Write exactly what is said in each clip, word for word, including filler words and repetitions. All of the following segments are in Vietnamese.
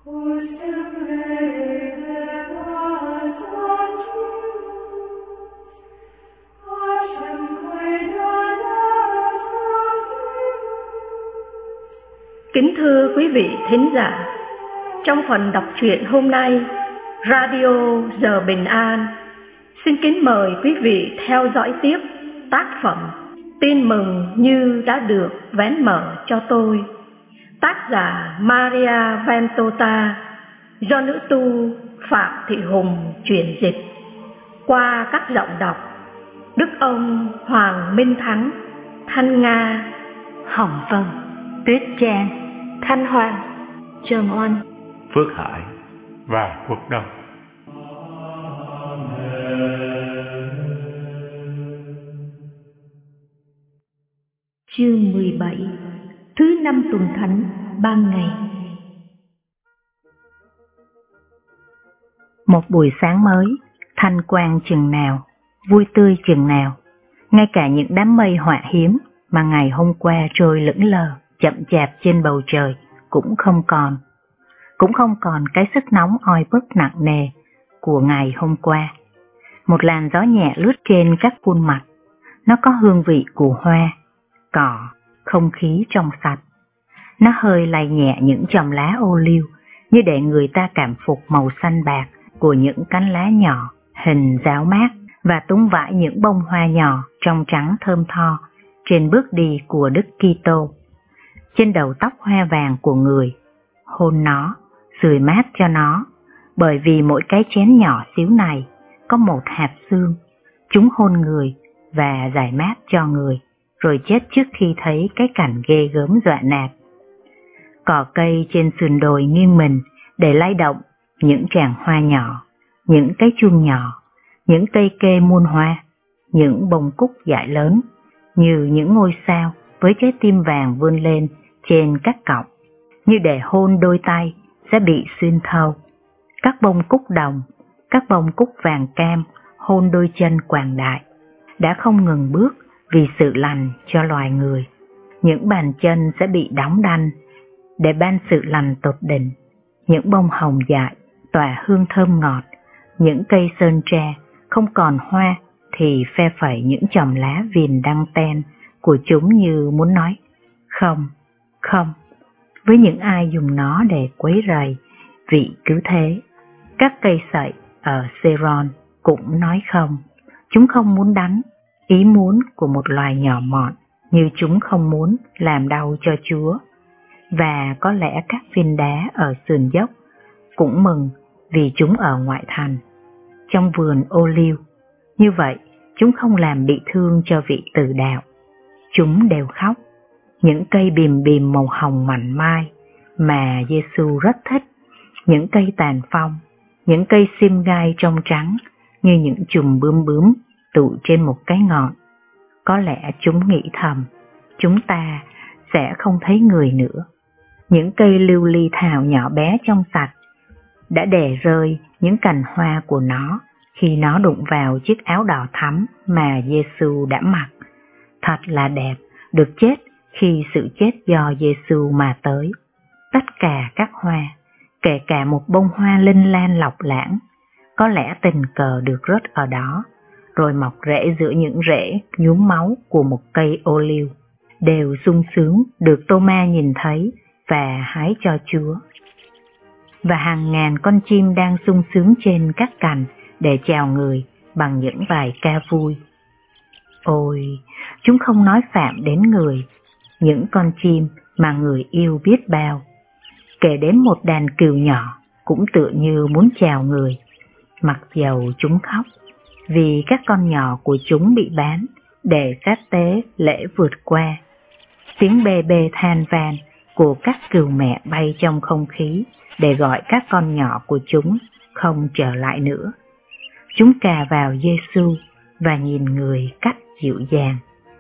Kính thưa quý vị thính giả, trong phần đọc truyện hôm nay, Radio Giờ Bình An xin kính mời quý vị theo dõi tiếp tác phẩm Tin mừng như đã được vén mở cho tôi, tác giả Maria Ventota, do nữ tu Phạm Thị Hùng chuyển dịch, qua các giọng đọc Đức Ông Hoàng Minh Thắng, Thanh Nga, Hồng Vân, Tuyết Trang, Thanh Hoàng, Trần Oanh, Phước Hải và Quốc Đông. Chương mười bảy, thứ năm tuần thánh, ban ngày. Một buổi sáng mới, thanh quang chừng nào, vui tươi chừng nào, ngay cả những đám mây họa hiếm mà ngày hôm qua trôi lững lờ, chậm chạp trên bầu trời cũng không còn. Cũng không còn cái sức nóng oi bức nặng nề của ngày hôm qua. Một làn gió nhẹ lướt trên các khuôn mặt, nó có hương vị của hoa, cỏ, không khí trong sạch. Nó hơi lay nhẹ những chòm lá ô liu, như để người ta cảm phục màu xanh bạc của những cánh lá nhỏ, hình ráo mát, và túm vãi những bông hoa nhỏ trong trắng thơm tho trên bước đi của Đức Kitô. Trên đầu tóc hoa vàng của người, hôn nó, sưởi mát cho nó, bởi vì mỗi cái chén nhỏ xíu này có một hạt xương. Chúng hôn người và giải mát cho người, rồi chết trước khi thấy cái cảnh ghê gớm dọa nạt. Cỏ cây trên sườn đồi nghiêng mình để lay động những tràng hoa nhỏ, những cái chuông nhỏ, những cây kê muôn hoa, những bông cúc dại lớn, như những ngôi sao với trái tim vàng vươn lên trên các cọng, như để hôn đôi tay sẽ bị xuyên thấu. Các bông cúc đồng, các bông cúc vàng cam hôn đôi chân quàng đại, đã không ngừng bước vì sự lành cho loài người. Những bàn chân sẽ bị đóng đanh để ban sự lành tột đỉnh. Những bông hồng dại tỏa hương thơm ngọt, những cây sơn tra không còn hoa thì phe phẩy những chòm lá viền đăng ten của chúng như muốn nói không, không, với những ai dùng nó để quấy rầy vị cứu thế. Các cây sậy ở Seron cũng nói không, chúng không muốn đánh ý muốn của một loài nhỏ mọn, như chúng không muốn làm đau cho Chúa. Và có lẽ các viên đá ở sườn dốc cũng mừng vì chúng ở ngoại thành, trong vườn ô liu. Như vậy, chúng không làm bị thương cho vị tử đạo. Chúng đều khóc. Những cây bìm bìm màu hồng mảnh mai mà Giêsu rất thích, những cây tàn phong, những cây sim gai trong trắng như những chùm bướm bướm tụ trên một cái ngọn. Có lẽ chúng nghĩ thầm, chúng ta sẽ không thấy người nữa. Những cây lưu ly thảo nhỏ bé trong sạch đã đè rơi những cành hoa của nó khi nó đụng vào chiếc áo đỏ thắm mà Giêsu đã mặc. Thật là đẹp, được chết khi sự chết do Giêsu mà tới. Tất cả các hoa, kể cả một bông hoa linh lan lọc lãng, có lẽ tình cờ được rớt ở đó, rồi mọc rễ giữa những rễ nhuốm máu của một cây ô liu, đều sung sướng được Tô-ma nhìn thấy và hái cho Chúa. Và hàng ngàn con chim đang sung sướng trên các cành để chào người bằng những bài ca vui. Ôi, chúng không nói phạm đến người, những con chim mà người yêu biết bao. Kể đến một đàn cừu nhỏ cũng tựa như muốn chào người, mặc dầu chúng khóc, vì các con nhỏ của chúng bị bán để sát tế lễ vượt qua. Tiếng bê bê than van của các cừu mẹ bay trong không khí để gọi các con nhỏ của chúng không trở lại nữa. Chúng cà vào Giêsu và nhìn người cách dịu dàng.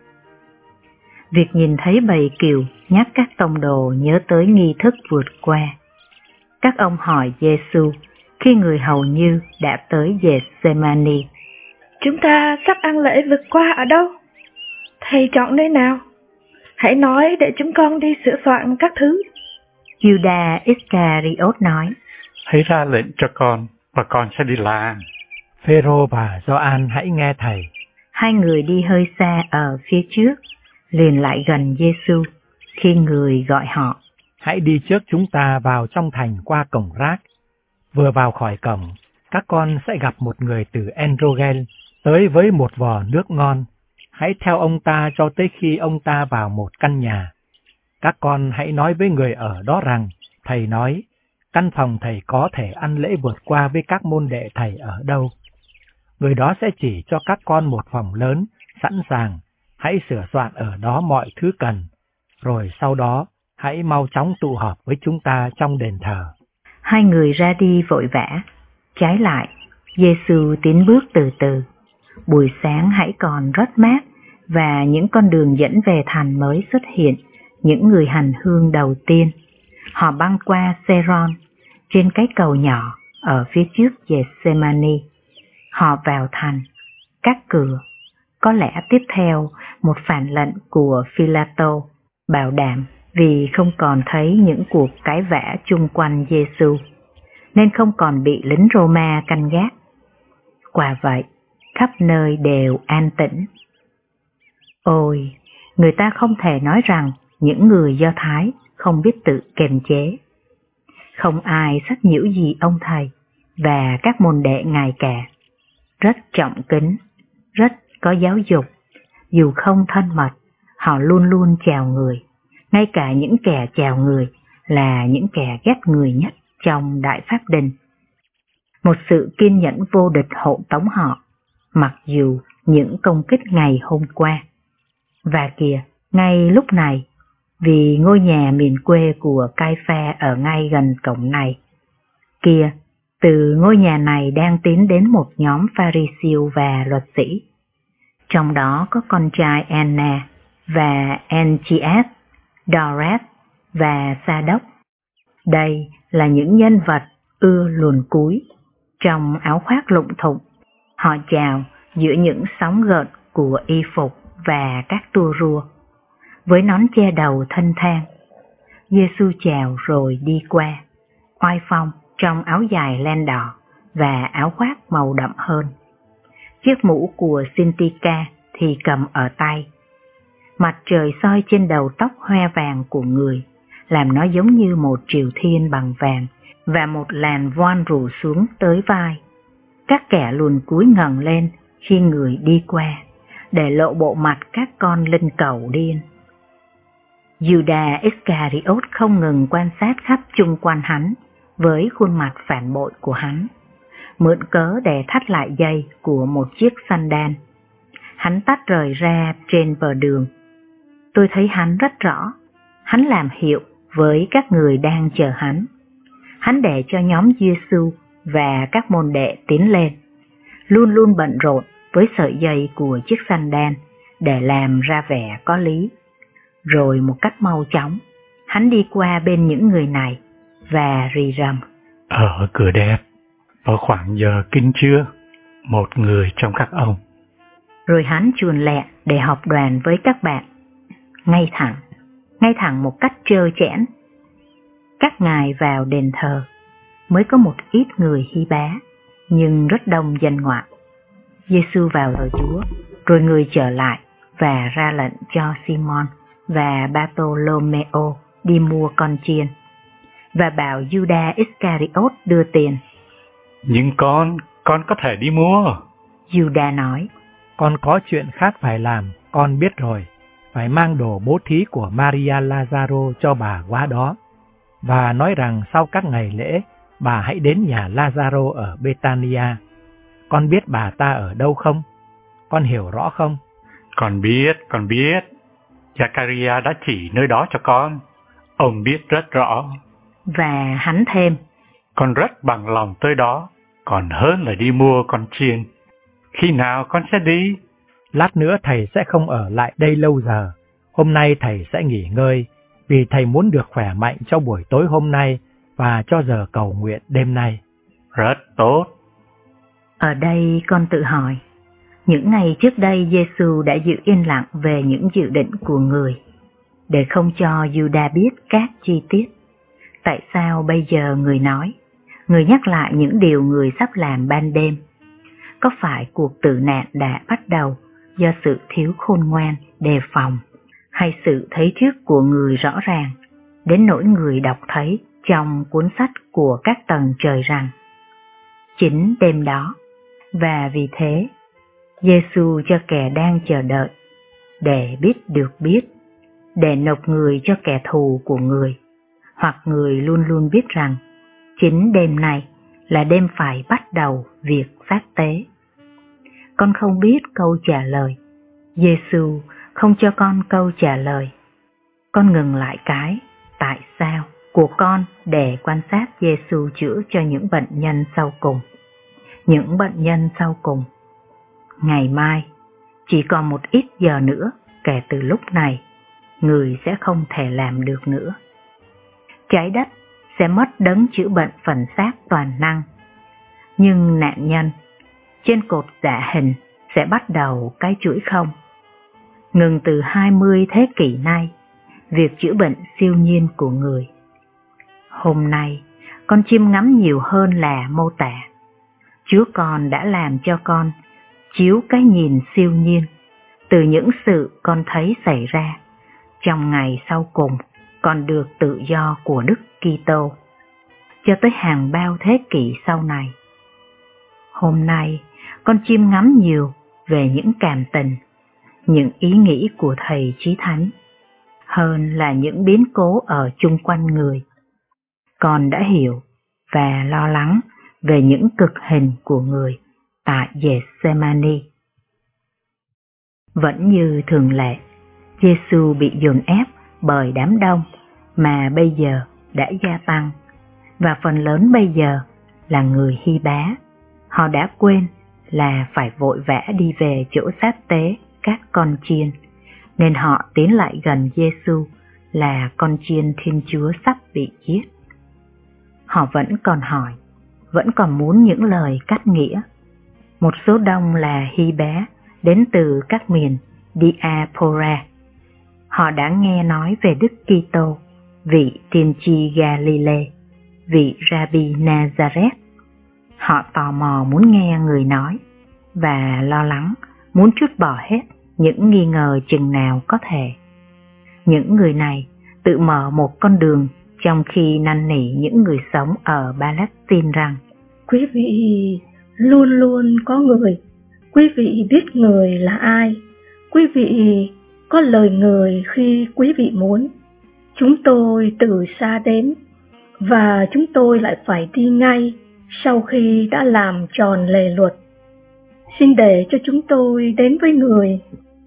Việc nhìn thấy bầy cừu nhắc các tông đồ nhớ tới nghi thức vượt qua. Các ông hỏi Giêsu khi người hầu như đã tới Gethsemane: Chúng ta sắp ăn lễ vượt qua ở đâu? Thầy chọn nơi nào? Hãy nói để chúng con đi sửa soạn các thứ. Judas Iscariot nói, hãy ra lệnh cho con và con sẽ đi làm. Phêrô và Gioan hãy nghe thầy. Hai người đi hơi xa ở phía trước, liền lại gần Giêsu khi người gọi họ. Hãy đi trước chúng ta vào trong thành qua cổng rác. Vừa vào khỏi cổng, các con sẽ gặp một người từ Enrogel tới với một vò nước ngon. Hãy theo ông ta cho tới khi ông ta vào một căn nhà. Các con hãy nói với người ở đó rằng, thầy nói, căn phòng thầy có thể ăn lễ vượt qua với các môn đệ thầy ở đâu. Người đó sẽ chỉ cho các con một phòng lớn, sẵn sàng, hãy sửa soạn ở đó mọi thứ cần, rồi sau đó hãy mau chóng tụ họp với chúng ta trong đền thờ. Hai người ra đi vội vã. Trái lại, Giêsu tiến bước từ từ. Buổi sáng hãy còn rất mát, và những con đường dẫn về thành mới xuất hiện những người hành hương đầu tiên. Họ băng qua Seron, trên cái cầu nhỏ ở phía trước Gethsemane. Họ vào thành, các cửa. Có lẽ tiếp theo một phản lệnh của Phi-la-tô, bảo đảm vì không còn thấy những cuộc cãi vã chung quanh Giêsu, nên không còn bị lính Roma canh gác. Quả vậy, khắp nơi đều an tĩnh. Ôi, người ta không thể nói rằng những người Do Thái không biết tự kiềm chế. Không ai sách nhiễu gì ông thầy và các môn đệ ngài cả. Rất trọng kính, rất có giáo dục. Dù không thân mật, họ luôn luôn chào người. Ngay cả những kẻ chào người là những kẻ ghét người nhất trong Đại Pháp Đình. Một sự kiên nhẫn vô địch hộ tống họ, mặc dù những công kích ngày hôm qua. Và kìa, ngay lúc này, vì ngôi nhà miền quê của Cai-pha ở ngay gần cổng này, kìa, từ ngôi nhà này đang tiến đến một nhóm Pha-ri-siêu và luật sĩ. Trong đó có con trai Anna và Anchias, Doras và Sa-đốc. Đây là những nhân vật ưa luồn cúi, trong áo khoác lụng thụng. Họ chào giữa những sóng gợn của y phục và các tua rua, với nón che đầu thanh thang. Giêsu chào rồi đi qua, oai phong trong áo dài len đỏ và áo khoác màu đậm hơn. Chiếc mũ của Sintika thì cầm ở tay. Mặt trời soi trên đầu tóc hoe vàng của người, làm nó giống như một triều thiên bằng vàng và một làn voan rủ xuống tới vai. Các kẻ luồn cúi ngẩng lên khi người đi qua, để lộ bộ mặt các con linh cầu điên. Judas Iscariot không ngừng quan sát khắp chung quanh hắn với khuôn mặt phản bội của hắn, mượn cớ để thắt lại dây của một chiếc sandal. Hắn tách rời ra trên bờ đường. Tôi thấy hắn rất rõ. Hắn làm hiệu với các người đang chờ hắn. Hắn để cho nhóm Giêsu và các môn đệ tiến lên, luôn luôn bận rộn với sợi dây của chiếc sandal để làm ra vẻ có lý. Rồi một cách mau chóng, hắn đi qua bên những người này và rì rầm: Ở cửa đẹp, vào khoảng giờ kinh trưa, một người trong các ông. Rồi hắn chuồn lẹ để họp đoàn với các bạn. Ngay thẳng, ngay thẳng một cách trơ trẽn. Các ngài vào đền thờ, mới có một ít người hy bá, nhưng rất đông dân ngoại. Giêsu vào lời Chúa, rồi người trở lại và ra lệnh cho Simon và Bartolomeo đi mua con chiên, và bảo Judas Iscariot đưa tiền. Nhưng con, con có thể đi mua. Judas nói: Con có chuyện khác phải làm, con biết rồi. Phải mang đồ bố thí của Maria Lazaro cho bà quá đó, và nói rằng sau các ngày lễ, bà hãy đến nhà Lazaro ở Betania. Con biết bà ta ở đâu không? Con hiểu rõ không? Con biết, con biết. Zachariah đã chỉ nơi đó cho con. Ông biết rất rõ. Và hắn thêm: Con rất bằng lòng tới đó, còn hơn là đi mua con chiên. Khi nào con sẽ đi? Lát nữa thầy sẽ không ở lại đây lâu giờ. Hôm nay thầy sẽ nghỉ ngơi, vì thầy muốn được khỏe mạnh cho buổi tối hôm nay và cho giờ cầu nguyện đêm nay. Rất tốt. Ở đây con tự hỏi, những ngày trước đây Giêsu đã giữ yên lặng về những dự định của người, để không cho Judas biết các chi tiết. Tại sao bây giờ người nói, người nhắc lại những điều người sắp làm ban đêm? Có phải cuộc tử nạn đã bắt đầu do sự thiếu khôn ngoan, đề phòng, hay sự thấy trước của người rõ ràng, đến nỗi người đọc thấy trong cuốn sách của các tầng trời rằng chính đêm đó, và vì thế Giê-xu cho kẻ đang chờ đợi, để biết được biết, để nộp người cho kẻ thù của người, hoặc người luôn luôn biết rằng chính đêm này là đêm phải bắt đầu việc sát tế. Con không biết câu trả lời. Giê-xu không cho con câu trả lời. Con ngừng lại cái tại sao của con để quan sát Giê-xu chữa cho những bệnh nhân sau cùng. Những bệnh nhân sau cùng. Ngày mai, chỉ còn một ít giờ nữa kể từ lúc này, người sẽ không thể làm được nữa. Trái đất sẽ mất đấng chữa bệnh phần xác toàn năng. Nhưng nạn nhân trên cột dạ hình sẽ bắt đầu cái chuỗi không. Ngừng từ hai mươi thế kỷ nay, việc chữa bệnh siêu nhiên của người. Hôm nay, con chiêm ngắm nhiều hơn là mô tả. Chúa con đã làm cho con chiếu cái nhìn siêu nhiên từ những sự con thấy xảy ra trong ngày sau cùng còn được tự do của Đức Kitô cho tới hàng bao thế kỷ sau này. Hôm nay, con chiêm ngắm nhiều về những cảm tình, những ý nghĩ của Thầy Chí Thánh, hơn là những biến cố ở chung quanh người. Con đã hiểu và lo lắng về những cực hình của người tại Gethsemane. Vẫn như thường lệ, Giê-xu bị dồn ép bởi đám đông mà bây giờ đã gia tăng, và phần lớn bây giờ là người Hy Bá. Họ đã quên là phải vội vã đi về chỗ sát tế các con chiên, nên họ tiến lại gần Giê-xu là con chiên Thiên Chúa sắp bị giết. Họ vẫn còn hỏi, vẫn còn muốn những lời cắt nghĩa. Một số đông là Hy Bá đến từ các miền Diaspora. Họ đã nghe nói về Đức Kitô, vị tiên tri Galilee, vị Rabbi Nazareth. Họ tò mò muốn nghe người nói và lo lắng muốn trút bỏ hết những nghi ngờ chừng nào có thể. Những người này tự mở một con đường trong khi năn nỉ những người sống ở Palestine rằng: Quý vị luôn luôn có người, quý vị biết người là ai, quý vị có lời người khi quý vị muốn. Chúng tôi từ xa đến, và chúng tôi lại phải đi ngay sau khi đã làm tròn lề luật. Xin để cho chúng tôi đến với người.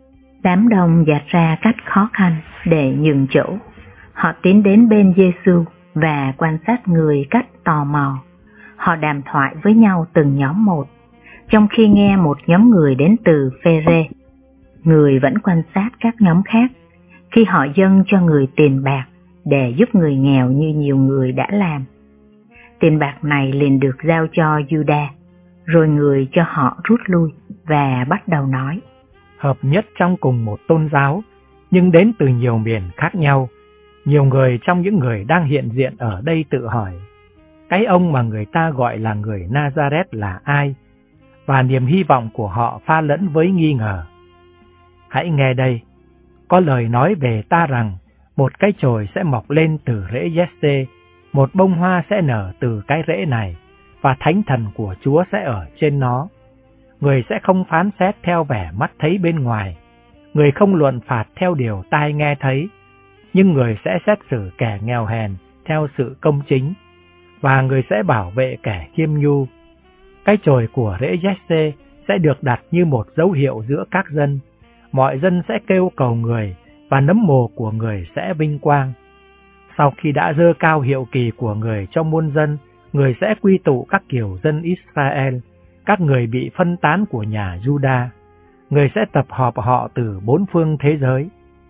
Đám đông dạt ra cách khó khăn để nhường chỗ. Họ tiến đến bên Giê-xu và quan sát người cách tò mò. Họ đàm thoại với nhau từng nhóm một, trong khi nghe một nhóm người đến từ Phê-rê. Người vẫn quan sát các nhóm khác khi họ dâng cho người tiền bạc để giúp người nghèo như nhiều người đã làm. Tiền bạc này liền được giao cho Juda, rồi người cho họ rút lui và bắt đầu nói: Hợp nhất trong cùng một tôn giáo, nhưng đến từ nhiều miền khác nhau. Nhiều người trong những người đang hiện diện ở đây tự hỏi, cái ông mà người ta gọi là người Nazareth là ai? Và niềm hy vọng của họ pha lẫn với nghi ngờ. Hãy nghe đây, có lời nói về ta rằng một cái chồi sẽ mọc lên từ rễ Giê-xê, một bông hoa sẽ nở từ cái rễ này, và thánh thần của Chúa sẽ ở trên nó. Người sẽ không phán xét theo vẻ mắt thấy bên ngoài, người không luận phạt theo điều tai nghe thấy, nhưng người sẽ xét xử kẻ nghèo hèn theo sự công chính, và người sẽ bảo vệ kẻ khiêm nhu. Cái chồi của rễ Giê-xê sẽ được đặt như một dấu hiệu giữa các dân. Mọi dân sẽ kêu cầu người, và nấm mồ của người sẽ vinh quang. Sau khi đã dơ cao hiệu kỳ của người cho muôn dân, người sẽ quy tụ các kiểu dân Israel, các người bị phân tán của nhà Juda. Người sẽ tập hợp họ từ bốn phương thế giới.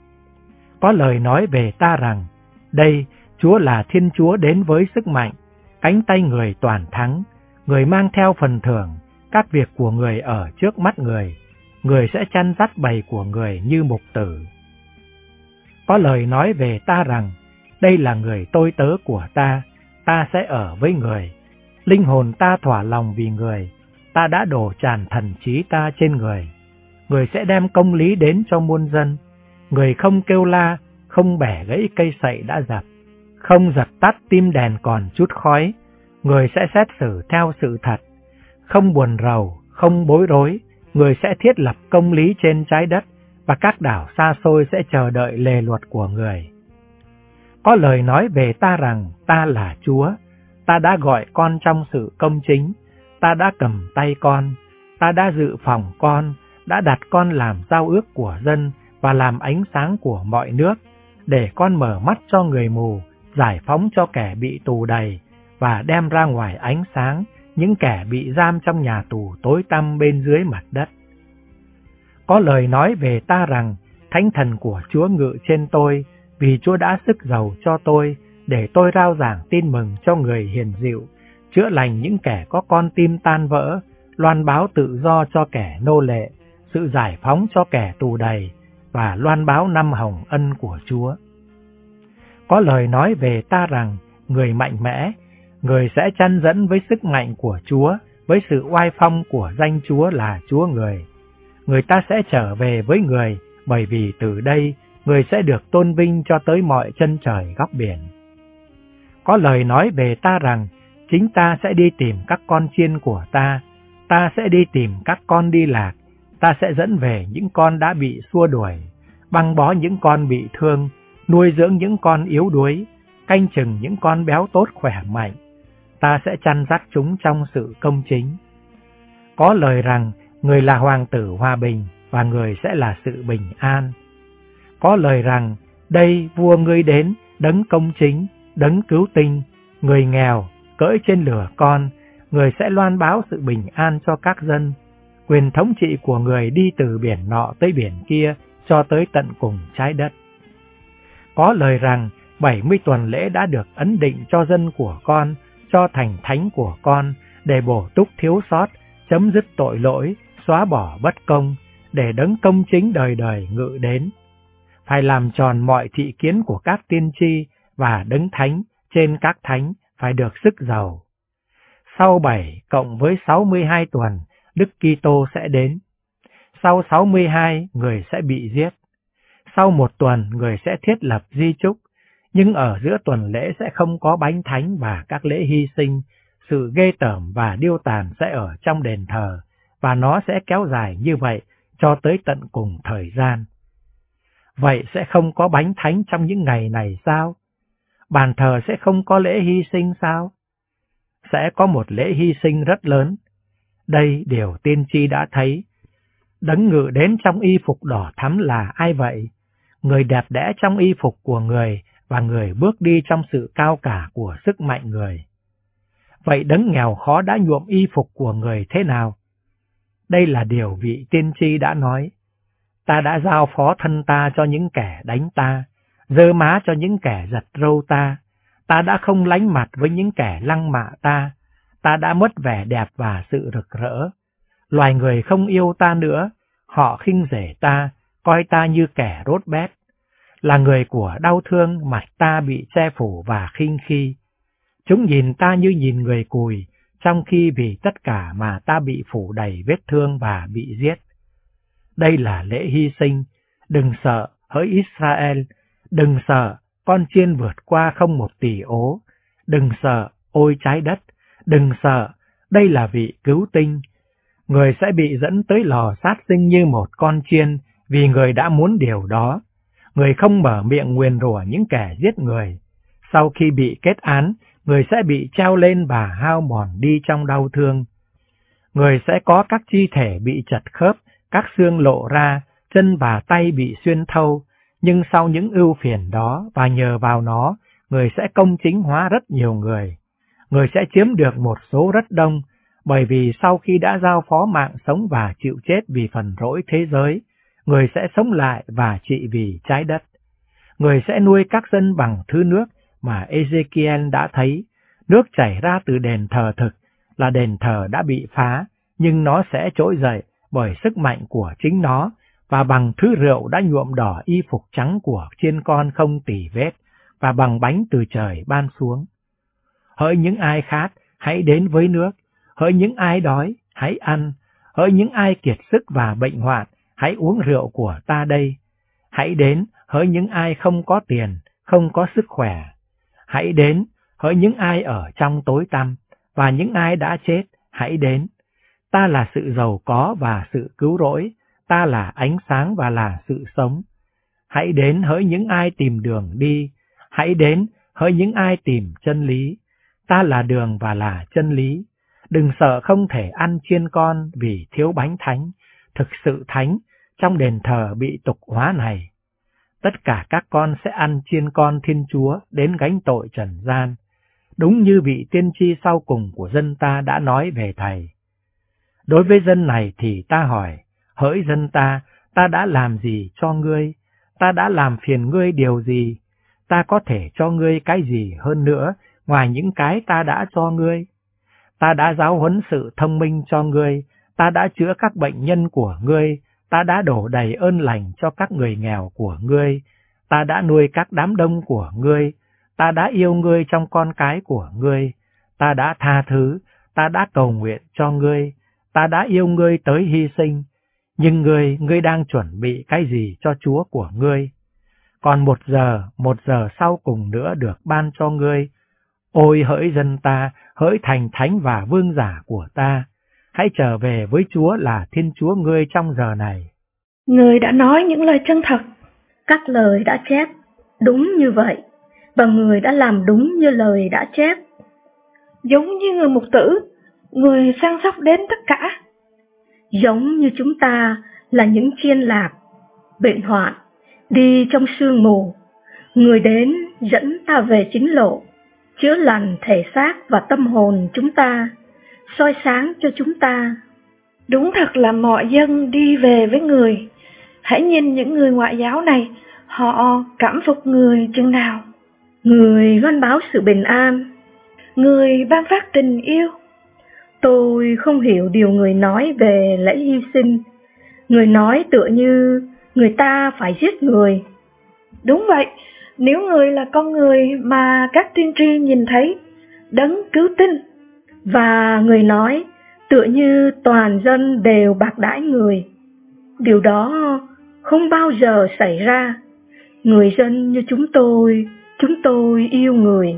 Có lời nói về ta rằng, đây, Chúa là Thiên Chúa đến với sức mạnh, cánh tay người toàn thắng, người mang theo phần thưởng, các việc của người ở trước mắt người, người sẽ chăn dắt bầy của người như mục tử. Có lời nói về ta rằng, đây là người tôi tớ của ta, ta sẽ ở với người. Linh hồn ta thỏa lòng vì người, ta đã đổ tràn thần trí ta trên người. Người sẽ đem công lý đến cho muôn dân. Người không kêu la, không bẻ gãy cây sậy đã dập, không giật tắt tim đèn còn chút khói. Người sẽ xét xử theo sự thật, không buồn rầu, không bối rối. Người sẽ thiết lập công lý trên trái đất, và các đảo xa xôi sẽ chờ đợi lề luật của người. Có lời nói về ta rằng ta là Chúa, ta đã gọi con trong sự công chính, ta đã cầm tay con, ta đã dự phòng con, đã đặt con làm giao ước của dân và làm ánh sáng của mọi nước, để con mở mắt cho người mù, giải phóng cho kẻ bị tù đầy, và đem ra ngoài ánh sáng những kẻ bị giam trong nhà tù tối tăm bên dưới mặt đất. Có lời nói về ta rằng Thánh Thần của Chúa ngự trên tôi, vì Chúa đã sức giàu cho tôi, để tôi rao giảng tin mừng cho người hiền dịu, chữa lành những kẻ có con tim tan vỡ, loan báo tự do cho kẻ nô lệ, sự giải phóng cho kẻ tù đầy, và loan báo năm hồng ân của Chúa. Có lời nói về ta rằng người mạnh mẽ, người sẽ chăn dẫn với sức mạnh của Chúa, với sự oai phong của danh Chúa là Chúa người. Người ta sẽ trở về với người, bởi vì từ đây người sẽ được tôn vinh cho tới mọi chân trời góc biển. Có lời nói về ta rằng chính ta sẽ đi tìm các con chiên của ta, ta sẽ đi tìm các con đi lạc, ta sẽ dẫn về những con đã bị xua đuổi, băng bó những con bị thương, nuôi dưỡng những con yếu đuối, canh chừng những con béo tốt khỏe mạnh. Ta sẽ chăn dắt chúng trong sự công chính. Có lời rằng người là hoàng tử hòa bình và người sẽ là sự bình an. Có lời rằng đây vua ngươi đến, đấng công chính, đấng cứu tinh, người nghèo cưỡi trên lửa con, người sẽ loan báo sự bình an cho các dân. Quyền thống trị của người đi từ biển nọ tới biển kia, cho tới tận cùng trái đất. Có lời rằng bảy mươi tuần lễ đã được ấn định cho dân của con, cho thành thánh của con, để bổ túc thiếu sót, chấm dứt tội lỗi, xóa bỏ bất công, để đấng công chính đời đời ngự đến. Phải làm tròn mọi thị kiến của các tiên tri, và đấng thánh trên các thánh phải được sức giàu. Sau bảy cộng với sáu mươi hai tuần, Đức Kitô sẽ đến. Sau sáu mươi hai, người sẽ bị giết. Sau một tuần, người sẽ thiết lập di chúc, nhưng ở giữa tuần lễ sẽ không có bánh thánh và các lễ hy sinh. Sự ghê tởm và điêu tàn sẽ ở trong đền thờ, và nó sẽ kéo dài như vậy cho tới tận cùng thời gian. Vậy sẽ không có bánh thánh trong những ngày này sao? Bàn thờ sẽ không có lễ hy sinh sao? Sẽ có một lễ hy sinh rất lớn. Đây điều tiên tri đã thấy. Đấng ngự đến trong y phục đỏ thắm là ai vậy? Người đẹp đẽ trong y phục của người, và người bước đi trong sự cao cả của sức mạnh người. Vậy đấng nghèo khó đã nhuộm y phục của người thế nào? Đây là điều vị tiên tri đã nói. Ta đã giao phó thân ta cho những kẻ đánh ta, giơ má cho những kẻ giật râu ta. Ta đã không lánh mặt với những kẻ lăng mạ ta. Ta đã mất vẻ đẹp và sự rực rỡ. Loài người không yêu ta nữa, họ khinh rể ta, coi ta như kẻ rốt bét. Là người của đau thương, mặt ta bị che phủ và khinh khi. Chúng nhìn ta như nhìn người cùi, trong khi vì tất cả mà ta bị phủ đầy vết thương và bị giết. Đây là lễ hy sinh. Đừng sợ, hỡi Israel, đừng sợ, con chiên vượt qua không một tỷ ố. Đừng sợ, ôi trái đất, đừng sợ, đây là vị cứu tinh. Người sẽ bị dẫn tới lò sát sinh như một con chiên, vì người đã muốn điều đó. Người không mở miệng nguyền rủa những kẻ giết người. Sau khi bị kết án, người sẽ bị treo lên và hao mòn đi trong đau thương. Người sẽ có các chi thể bị chật khớp, các xương lộ ra, chân và tay bị xuyên thâu, nhưng sau những ưu phiền đó và nhờ vào nó, người sẽ công chính hóa rất nhiều người. Người sẽ chiếm được một số rất đông, bởi vì sau khi đã giao phó mạng sống và chịu chết vì phần rỗi thế giới, người sẽ sống lại và trị vì trái đất. Người sẽ nuôi các dân bằng thứ nước mà Ezekiel đã thấy, nước chảy ra từ đền thờ thực, là đền thờ đã bị phá, nhưng nó sẽ trỗi dậy bởi sức mạnh của chính nó, và bằng thứ rượu đã nhuộm đỏ y phục trắng của chiên con không tì vết, và bằng bánh từ trời ban xuống. Hỡi những ai khát, hãy đến với nước, hỡi những ai đói, hãy ăn, hỡi những ai kiệt sức và bệnh hoạn, hãy uống rượu của ta đây. Hãy đến, hỡi những ai không có tiền, không có sức khỏe. Hãy đến, hỡi những ai ở trong tối tăm, và những ai đã chết, hãy đến. Ta là sự giàu có và sự cứu rỗi, ta là ánh sáng và là sự sống. Hãy đến, hỡi những ai tìm đường đi, hãy đến, hỡi những ai tìm chân lý. Ta là đường và là chân lý. Đừng sợ không thể ăn chiên con vì thiếu bánh thánh, thực sự thánh, trong đền thờ bị tục hóa này. Tất cả các con sẽ ăn chiên con Thiên Chúa đến gánh tội trần gian, đúng như vị tiên tri sau cùng của dân ta đã nói về Thầy. Đối với dân này thì ta hỏi, hỡi dân ta, ta đã làm gì cho ngươi? Ta đã làm phiền ngươi điều gì? Ta có thể cho ngươi cái gì hơn nữa ngoài những cái ta đã cho ngươi? Ta đã giáo huấn sự thông minh cho ngươi, ta đã chữa các bệnh nhân của ngươi, ta đã đổ đầy ơn lành cho các người nghèo của ngươi, ta đã nuôi các đám đông của ngươi, ta đã yêu ngươi trong con cái của ngươi, ta đã tha thứ, ta đã cầu nguyện cho ngươi, ta đã yêu ngươi tới hy sinh, nhưng ngươi, ngươi đang chuẩn bị cái gì cho Chúa của ngươi? Còn một giờ, một giờ sau cùng nữa được ban cho ngươi. Ôi hỡi dân ta, hỡi thành thánh và vương giả của ta, hãy trở về với Chúa là Thiên Chúa ngươi trong giờ này. Người đã nói những lời chân thật. Các lời đã chép, đúng như vậy, và người đã làm đúng như lời đã chép. Giống như người mục tử, người săn sóc đến tất cả. Giống như chúng ta là những chiên lạc, bệnh hoạn, đi trong sương mù, người đến dẫn ta về chính lộ, chữa lành thể xác và tâm hồn chúng ta, soi sáng cho chúng ta. Đúng thật là mọi dân đi về với người. Hãy nhìn những người ngoại giáo này, họ cảm phục người chừng nào. Người loan báo sự bình an, người ban phát tình yêu. Tôi không hiểu điều người nói về lễ hy sinh. Người nói tựa như người ta phải giết người. Đúng vậy, nếu người là con người mà các tiên tri nhìn thấy, đấng cứu tinh. Và người nói tựa như toàn dân đều bạc đãi người. Điều đó không bao giờ xảy ra. Người dân như chúng tôi, chúng tôi yêu người.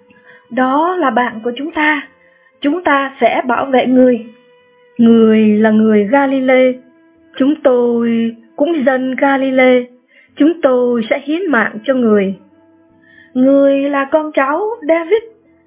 Đó là bạn của chúng ta. Chúng ta sẽ bảo vệ người. Người là người Galilee. Chúng tôi cũng dân Galilee. Chúng tôi sẽ hiến mạng cho người. Người là con cháu David.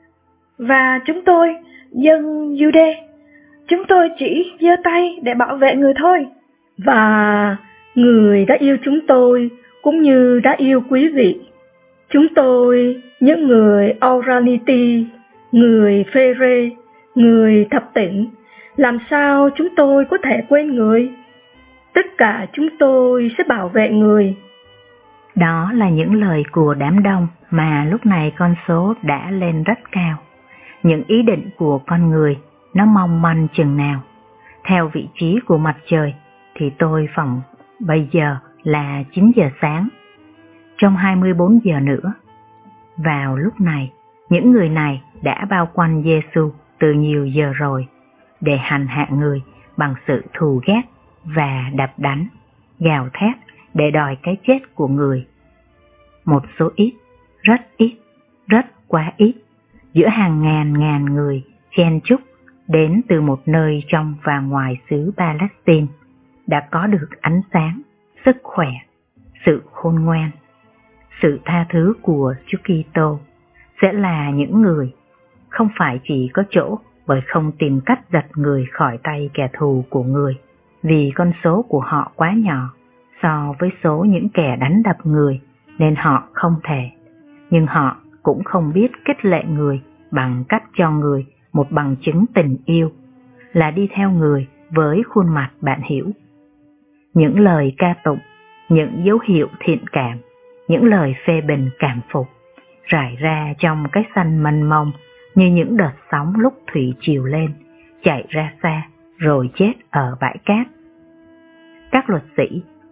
Và chúng tôi, dân Jude, chúng tôi chỉ giơ tay để bảo vệ người thôi. Và người đã yêu chúng tôi cũng như đã yêu quý vị. Chúng tôi, những người Oraniti, người Phêrê, người Thập Tĩnh, làm sao chúng tôi có thể quên người? Tất cả chúng tôi sẽ bảo vệ người. Đó là những lời của đám đông mà lúc này con số đã lên rất cao. Những ý định của con người nó mong manh chừng nào. Theo vị trí của mặt trời thì tôi phỏng bây giờ là chín giờ sáng. Trong hai mươi bốn giờ nữa, vào lúc này, những người này đã bao quanh Giê-xu từ nhiều giờ rồi để hành hạ người bằng sự thù ghét và đập đánh, gào thét để đòi cái chết của người. Một số ít, rất ít, rất quá ít, giữa hàng ngàn ngàn người chen chúc đến từ một nơi trong và ngoài xứ Palestine đã có được ánh sáng, sức khỏe, sự khôn ngoan, sự tha thứ của Chúa Kitô sẽ là những người không phải chỉ có chỗ bởi không tìm cách giật người khỏi tay kẻ thù của người, vì con số của họ quá nhỏ so với số những kẻ đánh đập người nên họ không thể, nhưng họ cũng không biết khích lệ người bằng cách cho người một bằng chứng tình yêu là đi theo người với khuôn mặt bạn hiểu. Những lời ca tụng, những dấu hiệu thiện cảm, những lời phê bình cảm phục rải ra trong cái xanh mênh mông như những đợt sóng lúc thủy triều lên, chạy ra xa rồi chết ở bãi cát. Các luật sĩ,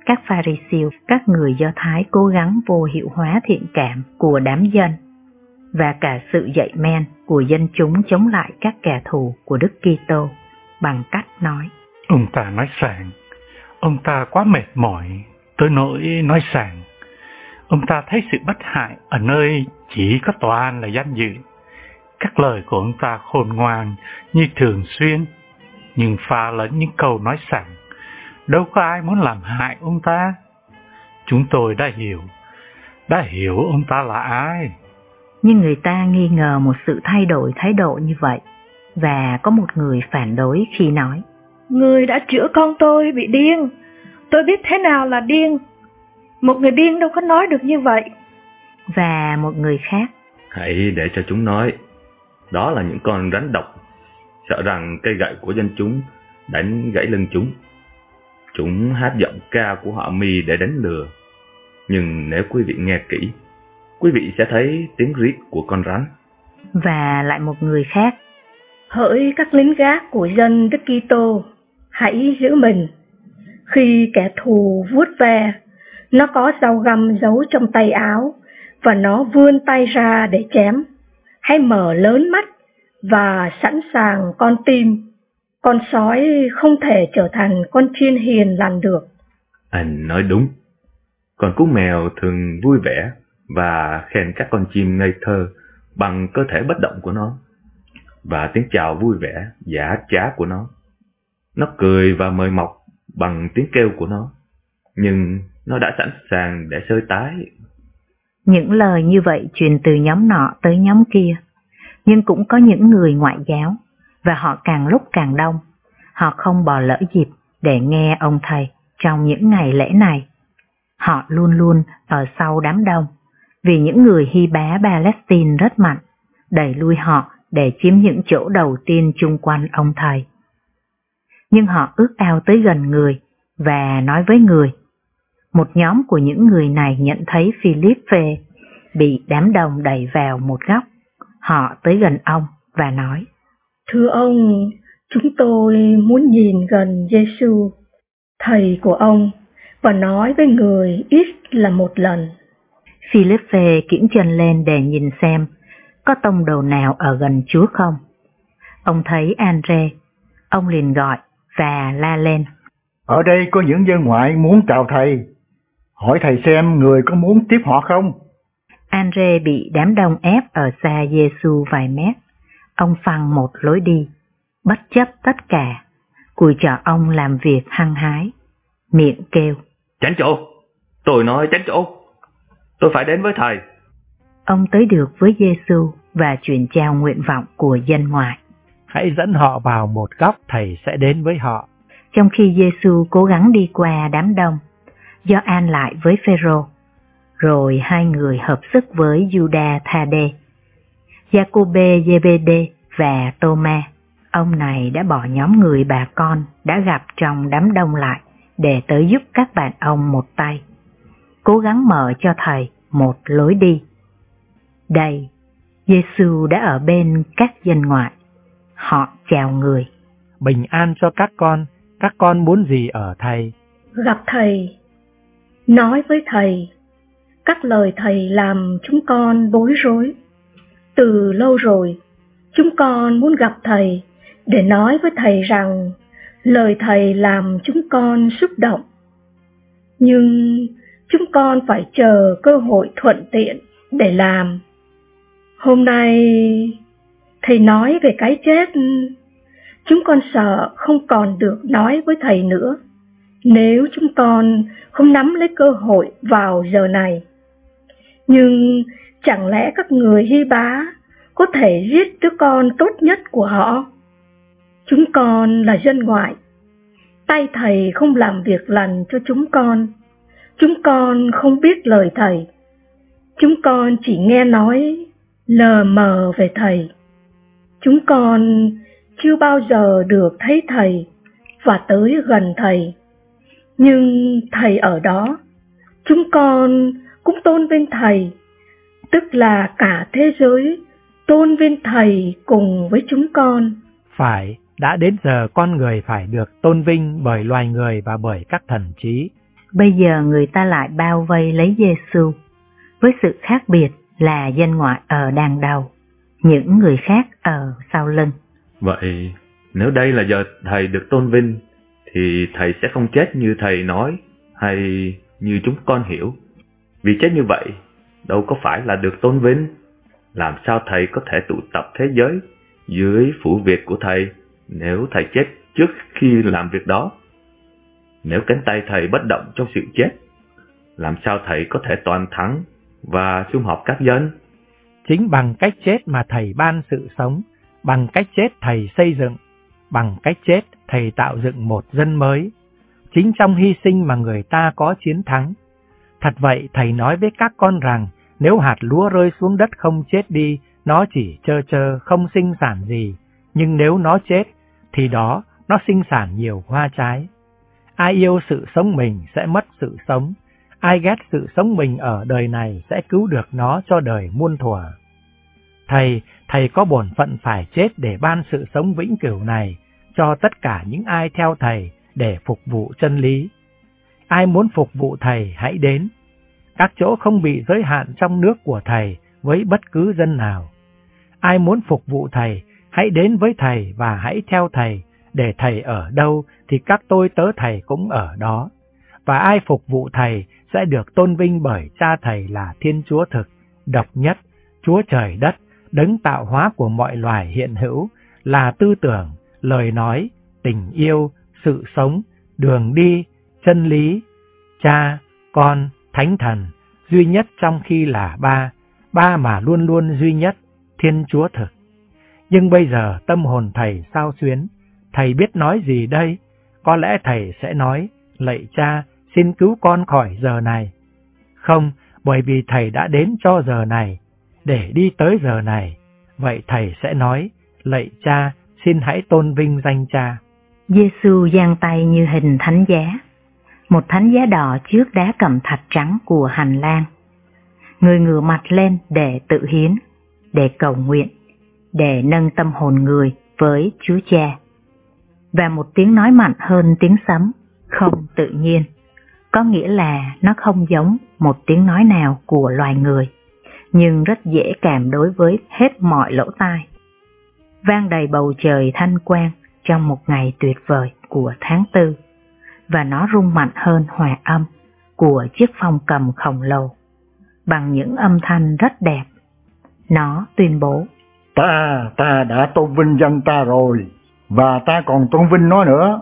các Pha-ri-siêu, các người Do Thái cố gắng vô hiệu hóa thiện cảm của đám dân và cả sự dậy men của dân chúng chống lại các kẻ thù của Đức Kitô bằng cách nói: Ông ta nói sảng, ông ta quá mệt mỏi tới nỗi nói sảng. Ông ta thấy sự bất hại ở nơi chỉ có toàn là danh dự. Các lời của ông ta khôn ngoan như thường xuyên, nhưng pha lẫn những câu nói sảng. Đâu có ai muốn làm hại ông ta. Chúng tôi đã hiểu, đã hiểu ông ta là ai. Nhưng người ta nghi ngờ một sự thay đổi thái độ như vậy, và có một người phản đối khi nói: Người đã chữa con tôi bị điên. Tôi biết thế nào là điên. Một người điên đâu có nói được như vậy. Và một người khác: Hãy để cho chúng nói. Đó là những con rắn độc, sợ rằng cây gậy của dân chúng đánh gãy lưng chúng. Chúng hát giọng ca của họ Mi để đánh lừa. Nhưng nếu quý vị nghe kỹ, quý vị sẽ thấy tiếng rít của con rắn. Và lại một người khác: Hỡi các lính gác của dân Đức Kitô, hãy giữ mình. Khi kẻ thù vuốt ve, nó có dao găm giấu trong tay áo và nó vươn tay ra để chém. Hãy mở lớn mắt và sẵn sàng con tim. Con sói không thể trở thành con chiên hiền lành được. Anh nói đúng. Con cú mèo thường vui vẻ và khen các con chim ngây thơ bằng cơ thể bất động của nó và tiếng chào vui vẻ giả trá của nó. Nó cười và mời mọc bằng tiếng kêu của nó, nhưng nó đã sẵn sàng để sơi tái. Những lời như vậy truyền từ nhóm nọ tới nhóm kia, nhưng cũng có những người ngoại giáo, và họ càng lúc càng đông. Họ không bỏ lỡ dịp để nghe ông thầy trong những ngày lễ này. Họ luôn luôn ở sau đám đông, vì những người Hy Bá Palestine rất mạnh, đẩy lui họ để chiếm những chỗ đầu tiên chung quanh ông thầy. Nhưng họ ước ao tới gần người và nói với người. Một nhóm của những người này nhận thấy Philippe bị đám đông đẩy vào một góc. Họ tới gần ông và nói: Thưa ông, chúng tôi muốn nhìn gần Giêsu, thầy của ông, và nói với người ít là một lần. Philippe kiễng chân lên để nhìn xem có tông đồ nào ở gần Chúa không. Ông thấy Andre, ông liền gọi và la lên: Ở đây có những dân ngoại muốn chào thầy. Hỏi thầy xem người có muốn tiếp họ không? Andre bị đám đông ép ở xa Giêsu vài mét. Ông phăng một lối đi, bất chấp tất cả, cùi chọ ông làm việc hăng hái, miệng kêu: Tránh chỗ! Tôi nói tránh chỗ! Tôi phải đến với thầy. Ông tới được với Giêsu và truyền trao nguyện vọng của dân ngoại: Hãy dẫn họ vào một góc, thầy sẽ đến với họ. Trong khi Giêsu cố gắng đi qua đám đông, Gioan lại với Phêrô, rồi hai người hợp sức với Giuđa Tha-đê, Giacôbê Giê-bê-đê và Tô-ma. Ông này đã bỏ nhóm người bà con đã gặp trong đám đông lại để tới giúp các bạn ông một tay, cố gắng mở cho thầy một lối đi. Đây, Giêsu đã ở bên các dân ngoại. Họ chào người: Bình an cho các con, các con muốn gì ở thầy? Gặp thầy, nói với thầy. Các lời thầy làm chúng con bối rối. Từ lâu rồi, chúng con muốn gặp thầy để nói với thầy rằng lời thầy làm chúng con xúc động. Nhưng chúng con phải chờ cơ hội thuận tiện để làm. Hôm nay thầy nói về cái chết, chúng con sợ không còn được nói với thầy nữa nếu chúng con không nắm lấy cơ hội vào giờ này. Nhưng chẳng lẽ các người Hy Bá có thể giết đứa con tốt nhất của họ? Chúng con là dân ngoại. Tay thầy không làm việc lành cho chúng con. Chúng con không biết lời thầy. Chúng con chỉ nghe nói lờ mờ về thầy. Chúng con chưa bao giờ được thấy thầy và tới gần thầy. Nhưng thầy ở đó, chúng con cũng tôn vinh thầy, tức là cả thế giới tôn vinh thầy cùng với chúng con. Phải, đã đến giờ con người phải được tôn vinh bởi loài người và bởi các thần trí. Bây giờ người ta lại bao vây lấy Giê-xu, với sự khác biệt là dân ngoại ở đằng đầu, những người khác ở sau lưng. Vậy nếu đây là giờ thầy được tôn vinh, thì thầy sẽ không chết như thầy nói hay như chúng con hiểu. Vì chết như vậy đâu có phải là được tôn vinh. Làm sao thầy có thể tụ tập thế giới dưới phủ Việt của thầy nếu thầy chết trước khi làm việc đó? Nếu cánh tay thầy bất động trong sự chết, làm sao thầy có thể toàn thắng và sum họp các dân? Chính bằng cách chết mà thầy ban sự sống, bằng cách chết thầy xây dựng, bằng cách chết thầy tạo dựng một dân mới. Chính trong hy sinh mà người ta có chiến thắng. Thật vậy, thầy nói với các con rằng nếu hạt lúa rơi xuống đất không chết đi, nó chỉ trơ trơ không sinh sản gì, nhưng nếu nó chết thì đó nó sinh sản nhiều hoa trái. Ai yêu sự sống mình sẽ mất sự sống, ai ghét sự sống mình ở đời này sẽ cứu được nó cho đời muôn thuở. Thầy, thầy có bổn phận phải chết để ban sự sống vĩnh cửu này cho tất cả những ai theo thầy để phục vụ chân lý. Ai muốn phục vụ thầy hãy đến. Các chỗ không bị giới hạn trong nước của thầy với bất cứ dân nào. Ai muốn phục vụ thầy hãy đến với thầy và hãy theo thầy, để thầy ở đâu thì các tôi tớ thầy cũng ở đó. Và ai phục vụ thầy sẽ được tôn vinh bởi cha thầy là Thiên Chúa thực, độc nhất, Chúa trời đất, đấng tạo hóa của mọi loài hiện hữu, là tư tưởng, lời nói, tình yêu, sự sống, đường đi, chân lý, Cha, Con, Thánh Thần, duy nhất trong khi là ba, ba mà luôn luôn duy nhất, Thiên Chúa thực. Nhưng bây giờ tâm hồn thầy xao xuyến, thầy biết nói gì đây? Có lẽ thầy sẽ nói, lạy Cha, xin cứu con khỏi giờ này. Không, bởi vì thầy đã đến cho giờ này, để đi tới giờ này. Vậy thầy sẽ nói, lạy Cha, xin hãy tôn vinh danh Cha. Giê-xu giang tay như hình thánh giá, một thánh giá đỏ trước đá cẩm thạch trắng của hành lang. Người ngửa mặt lên để tự hiến, để cầu nguyện, để nâng tâm hồn người với Chúa Cha. Và một tiếng nói mạnh hơn tiếng sấm, không tự nhiên, có nghĩa là nó không giống một tiếng nói nào của loài người, nhưng rất dễ cảm đối với hết mọi lỗ tai. Vang đầy bầu trời thanh quang trong một ngày tuyệt vời của tháng tư, và nó rung mạnh hơn hòa âm của chiếc phong cầm khổng lồ, bằng những âm thanh rất đẹp. Nó tuyên bố, Ta, ta đã tôn vinh dân ta rồi, và ta còn tôn vinh nó nữa.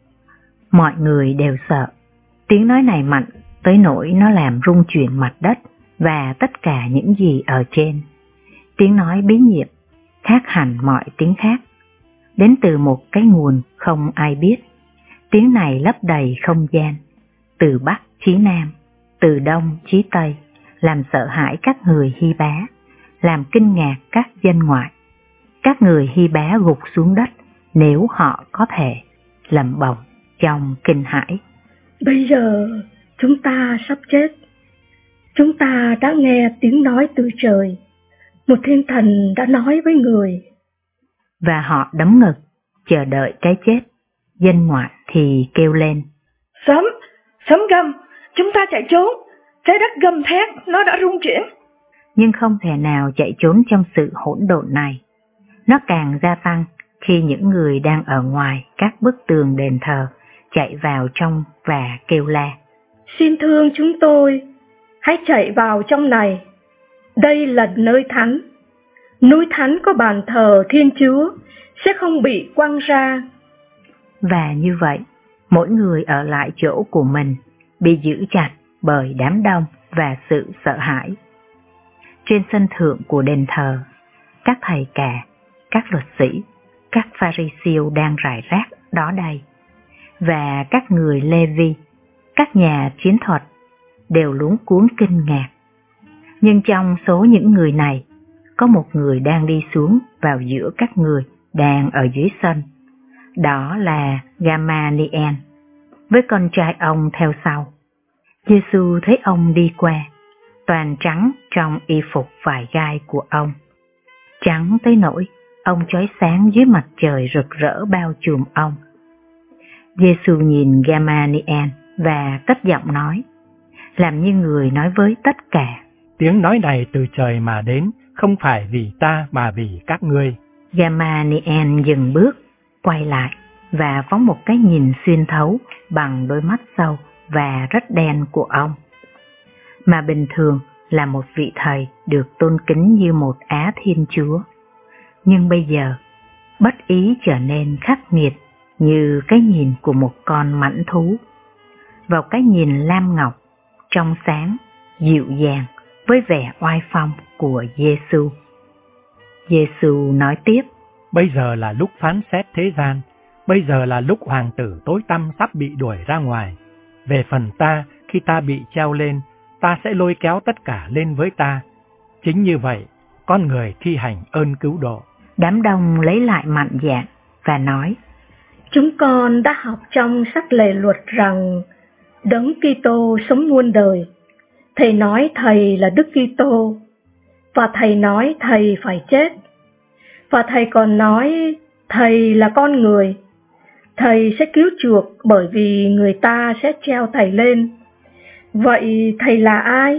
Mọi người đều sợ. Tiếng nói này mạnh tới nỗi nó làm rung chuyển mặt đất và tất cả những gì ở trên. Tiếng nói bí nhiệm, khác hẳn mọi tiếng khác, đến từ một cái nguồn không ai biết. Tiếng này lấp đầy không gian, từ Bắc chí Nam, từ Đông chí Tây, làm sợ hãi các người Hy Bá, làm kinh ngạc các dân ngoại. Các người Hy Bá gục xuống đất nếu họ có thể, lẩm bẩm trong kinh hãi. Bây giờ chúng ta sắp chết. Chúng ta đã nghe tiếng nói từ trời. Một thiên thần đã nói với người. Và họ đấm ngực, chờ đợi cái chết. Dân ngoại thì kêu lên, Sấm, sấm gầm, chúng ta chạy trốn. Trái đất gầm thét, nó đã rung chuyển. Nhưng không thể nào chạy trốn trong sự hỗn độn này. Nó càng gia tăng khi những người đang ở ngoài các bức tường đền thờ chạy vào trong và kêu la, Xin thương chúng tôi, hãy chạy vào trong này. Đây là nơi thánh. Núi thánh có bàn thờ Thiên Chúa sẽ không bị quăng ra. Và như vậy, mỗi người ở lại chỗ của mình, bị giữ chặt bởi đám đông và sự sợ hãi. Trên sân thượng của đền thờ, các thầy cả, các luật sĩ, các Pha-ri-siêu đang rải rác đó đây, và các người Lê-vi, các nhà chiến thuật, đều luống cuống kinh ngạc. Nhưng trong số những người này, có một người đang đi xuống vào giữa các người đang ở dưới sân. Đó là Gamaliel, với con trai ông theo sau. Giê-xu thấy ông đi qua, toàn trắng trong y phục vải gai của ông. Trắng tới nỗi ông chói sáng dưới mặt trời rực rỡ bao trùm ông. Giê-xu nhìn Gamaliel và cất giọng nói, làm như người nói với tất cả. Tiếng nói này từ trời mà đến, không phải vì ta mà vì các ngươi. Gamaliel dừng bước, quay lại và phóng một cái nhìn xuyên thấu bằng đôi mắt sâu và rất đen của ông. Mà bình thường là một vị thầy được tôn kính như một Á Thiên Chúa. Nhưng bây giờ, bất ý trở nên khắc nghiệt như cái nhìn của một con mãnh thú. Vào cái nhìn lam ngọc, trong sáng, dịu dàng với vẻ oai phong của Giê-xu. Giê-xu nói tiếp, bây giờ là lúc phán xét thế gian, bây giờ là lúc hoàng tử tối tăm sắp bị đuổi ra ngoài. Về phần ta, khi ta bị treo lên, ta sẽ lôi kéo tất cả lên với ta. Chính như vậy, con người thi hành ơn cứu độ. Đám đông lấy lại mạnh dạn và nói, chúng con đã học trong sách lề luật rằng Đấng Kitô sống muôn đời. Thầy nói Thầy là Đức Kitô, và Thầy nói Thầy phải chết. Và Thầy còn nói Thầy là con người. Thầy sẽ cứu chuộc bởi vì người ta sẽ treo Thầy lên. Vậy Thầy là ai?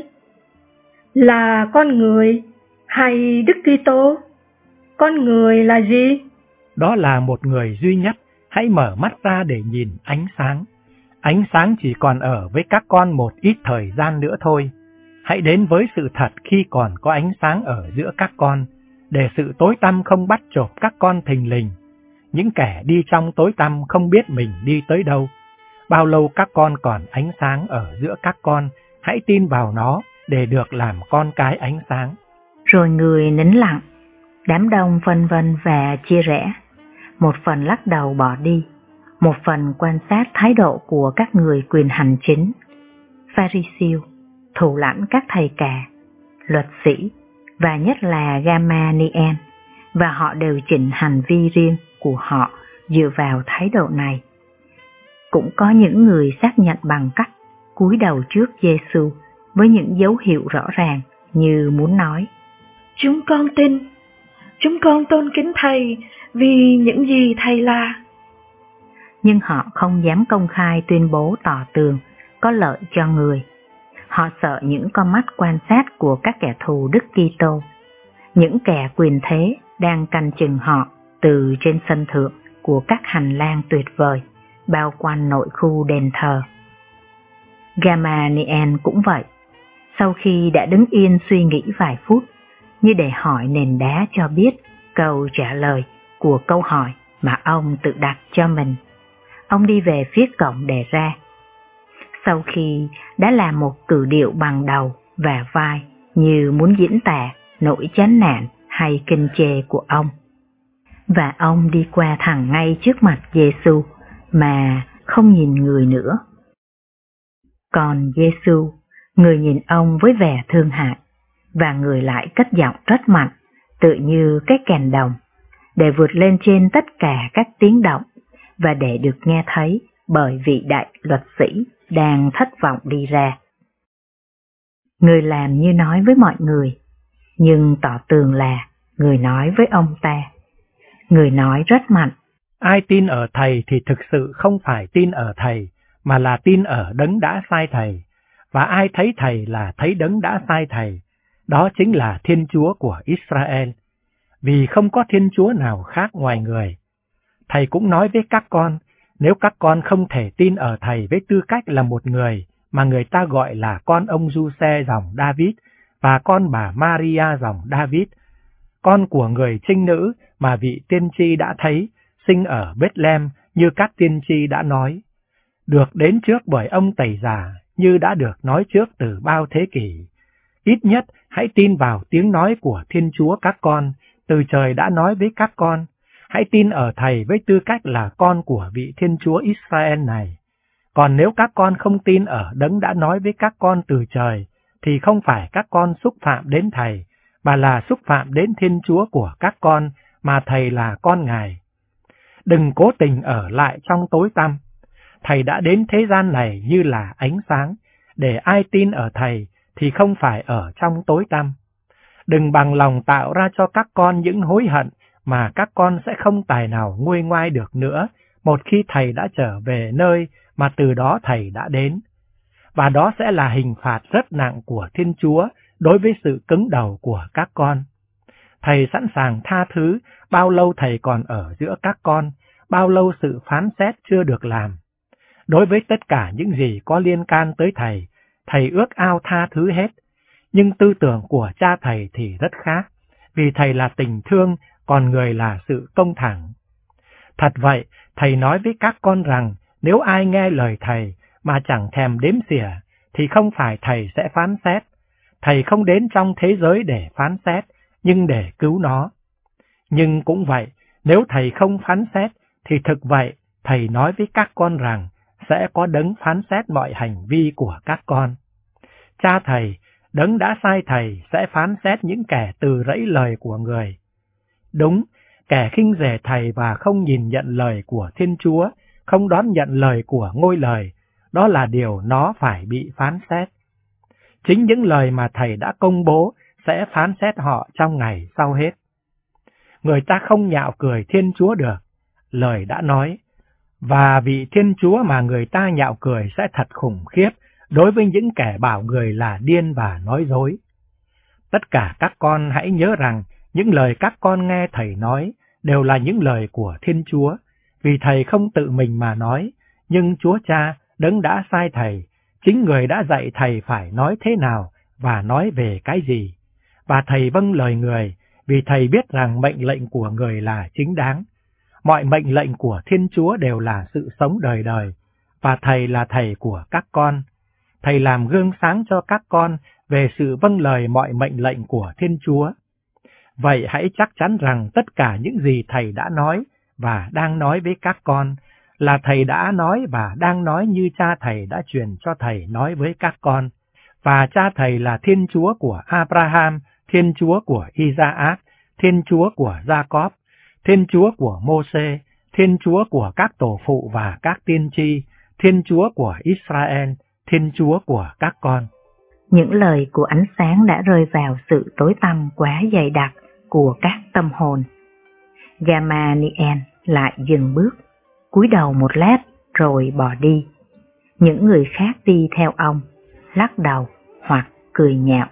Là con người hay Đức Kitô? Con người là gì? Đó là một người duy nhất. Hãy mở mắt ra để nhìn ánh sáng. Ánh sáng chỉ còn ở với các con một ít thời gian nữa thôi. Hãy đến với sự thật khi còn có ánh sáng ở giữa các con, để sự tối tăm không bắt chộp các con thình lình. Những kẻ đi trong tối tăm không biết mình đi tới đâu. Bao lâu các con còn ánh sáng ở giữa các con, hãy tin vào nó để được làm con cái ánh sáng. Rồi người nín lặng, đám đông phân vân và chia rẽ. Một phần lắc đầu bỏ đi, một phần quan sát thái độ của các người quyền hành chính, Pha-ri-siêu, thủ lãnh các thầy cả, luật sĩ và nhất là Gamaliel, và họ đều chỉnh hành vi riêng của họ dựa vào thái độ này. Cũng có những người xác nhận bằng cách cúi đầu trước Giê-xu với những dấu hiệu rõ ràng như muốn nói, chúng con tin, chúng con tôn kính Thầy vì những gì Thầy là. Nhưng họ không dám công khai tuyên bố tỏ tường có lợi cho người. Họ sợ những con mắt quan sát của các kẻ thù Đức Kitô, những kẻ quyền thế đang canh chừng họ từ trên sân thượng của các hành lang tuyệt vời bao quanh nội khu đền thờ. Gamaliel cũng vậy. Sau khi đã đứng yên suy nghĩ vài phút, như để hỏi nền đá cho biết câu trả lời của câu hỏi mà ông tự đặt cho mình, ông đi về phía cổng để ra. Sau khi đã làm một cử điệu bằng đầu và vai như muốn diễn tả nỗi chán nản hay kinh chê của ông, và ông đi qua thẳng ngay trước mặt Giê-xu mà không nhìn người nữa. Còn Giê-xu, người nhìn ông với vẻ thương hại, và người lại cất giọng rất mạnh, tự như cái kèn đồng, để vượt lên trên tất cả các tiếng động và để được nghe thấy bởi vị đại luật sĩ đang thất vọng đi ra. Người làm như nói với mọi người, nhưng tỏ tường là người nói với ông ta. Người nói rất mạnh. Ai tin ở Thầy thì thực sự không phải tin ở Thầy, mà là tin ở Đấng đã sai Thầy. Và ai thấy Thầy là thấy Đấng đã sai Thầy. Đó chính là Thiên Chúa của Israel. Vì không có Thiên Chúa nào khác ngoài người. Thầy cũng nói với các con, nếu các con không thể tin ở Thầy với tư cách là một người mà người ta gọi là con ông Giuse dòng David và con bà Maria dòng David, con của người trinh nữ mà vị tiên tri đã thấy, sinh ở Bethlehem như các tiên tri đã nói, được đến trước bởi ông Tẩy Giả như đã được nói trước từ bao thế kỷ. Ít nhất hãy tin vào tiếng nói của Thiên Chúa các con, từ trời đã nói với các con. Hãy tin ở Thầy với tư cách là con của vị Thiên Chúa Israel này. Còn nếu các con không tin ở Đấng đã nói với các con từ trời, thì không phải các con xúc phạm đến Thầy, mà là xúc phạm đến Thiên Chúa của các con, mà Thầy là con Ngài. Đừng cố tình ở lại trong tối tăm. Thầy đã đến thế gian này như là ánh sáng, để ai tin ở Thầy thì không phải ở trong tối tăm. Đừng bằng lòng tạo ra cho các con những hối hận mà các con sẽ không tài nào nguôi ngoai được nữa một khi Thầy đã trở về nơi mà từ đó thầy đã đến. Và đó sẽ là hình phạt rất nặng của Thiên Chúa đối với sự cứng đầu của các con. Thầy sẵn sàng tha thứ bao lâu thầy còn ở giữa các con, bao lâu sự phán xét chưa được làm. Đối với tất cả những gì có liên can tới thầy, thầy ước ao tha thứ hết. Nhưng tư tưởng của cha thầy thì rất khác, vì thầy là tình thương, còn người là sự công thẳng. Thật vậy, thầy nói với các con rằng nếu ai nghe lời thầy mà chẳng thèm đếm xỉa, thì không phải thầy sẽ phán xét. Thầy không đến trong thế giới để phán xét, nhưng để cứu nó. Nhưng cũng vậy, nếu thầy không phán xét, thì thực vậy, thầy nói với các con rằng sẽ có đấng phán xét mọi hành vi của các con. Cha thầy, đấng đã sai thầy sẽ phán xét những kẻ từ rẫy lời của người. Đúng, kẻ khinh rẻ thầy và không nhìn nhận lời của Thiên Chúa, không đón nhận lời của ngôi lời, đó là điều nó phải bị phán xét. Chính những lời mà thầy đã công bố sẽ phán xét họ trong ngày sau hết. Người ta không nhạo cười Thiên Chúa được, lời đã nói, và vị Thiên Chúa mà người ta nhạo cười sẽ thật khủng khiếp đối với những kẻ bảo người là điên và nói dối. Tất cả các con hãy nhớ rằng những lời các con nghe thầy nói đều là những lời của Thiên Chúa, vì thầy không tự mình mà nói, nhưng Chúa Cha, đấng đã sai thầy, chính người đã dạy thầy phải nói thế nào và nói về cái gì. Và thầy vâng lời người, vì thầy biết rằng mệnh lệnh của người là chính đáng. Mọi mệnh lệnh của Thiên Chúa đều là sự sống đời đời, và thầy là thầy của các con. Thầy làm gương sáng cho các con về sự vâng lời mọi mệnh lệnh của Thiên Chúa. Vậy hãy chắc chắn rằng tất cả những gì thầy đã nói và đang nói với các con là thầy đã nói và đang nói như cha thầy đã truyền cho thầy nói với các con. Và cha thầy là Thiên Chúa của Abraham, Thiên Chúa của Isaac, Thiên Chúa của Jacob, Thiên Chúa của Môsê, Thiên Chúa của các tổ phụ và các tiên tri, Thiên Chúa của Israel, Thiên Chúa của các con. Những lời của ánh sáng đã rơi vào sự tối tăm quá dày đặc của các tâm hồn. Gamaliel lại dừng bước, cúi đầu một lát rồi bỏ đi. Những người khác đi theo ông, lắc đầu hoặc cười nhạo.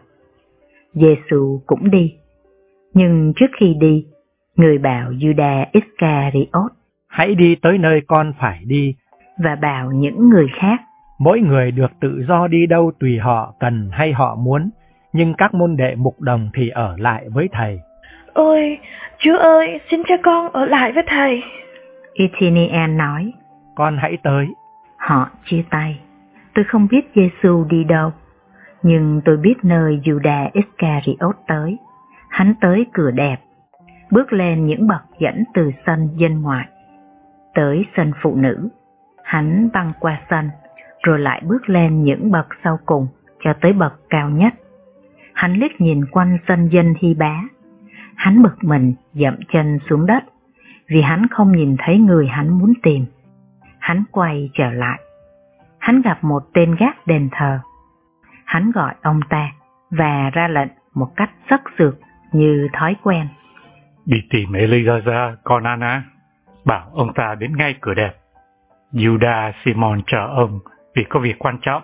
Giê-xu cũng đi. Nhưng trước khi đi, người bảo Judas Iscariot hãy đi tới nơi con phải đi, và bảo những người khác mỗi người được tự do đi đâu tùy họ cần hay họ muốn, nhưng các môn đệ mục đồng thì ở lại với thầy. Ôi, Chúa ơi, xin cho con ở lại với thầy. Ethinian nói, con hãy tới. Họ chia tay. Tôi không biết Giê-xu đi đâu, nhưng tôi biết nơi Judas Iscariot tới. Hắn tới cửa đẹp, bước lên những bậc dẫn từ sân dân ngoại, tới sân phụ nữ. Hắn băng qua sân, rồi lại bước lên những bậc sau cùng, cho tới bậc cao nhất. Hắn liếc nhìn quanh sân dân hy bá. Hắn bực mình dậm chân xuống đất, vì hắn không nhìn thấy người hắn muốn tìm. Hắn quay trở lại. Hắn gặp một tên gác đền thờ. Hắn gọi ông ta và ra lệnh một cách sắc sược như thói quen. Đi tìm Eliezer con Anna, bảo ông ta đến ngay cửa đẹp. Judas Simon chờ ông vì có việc quan trọng.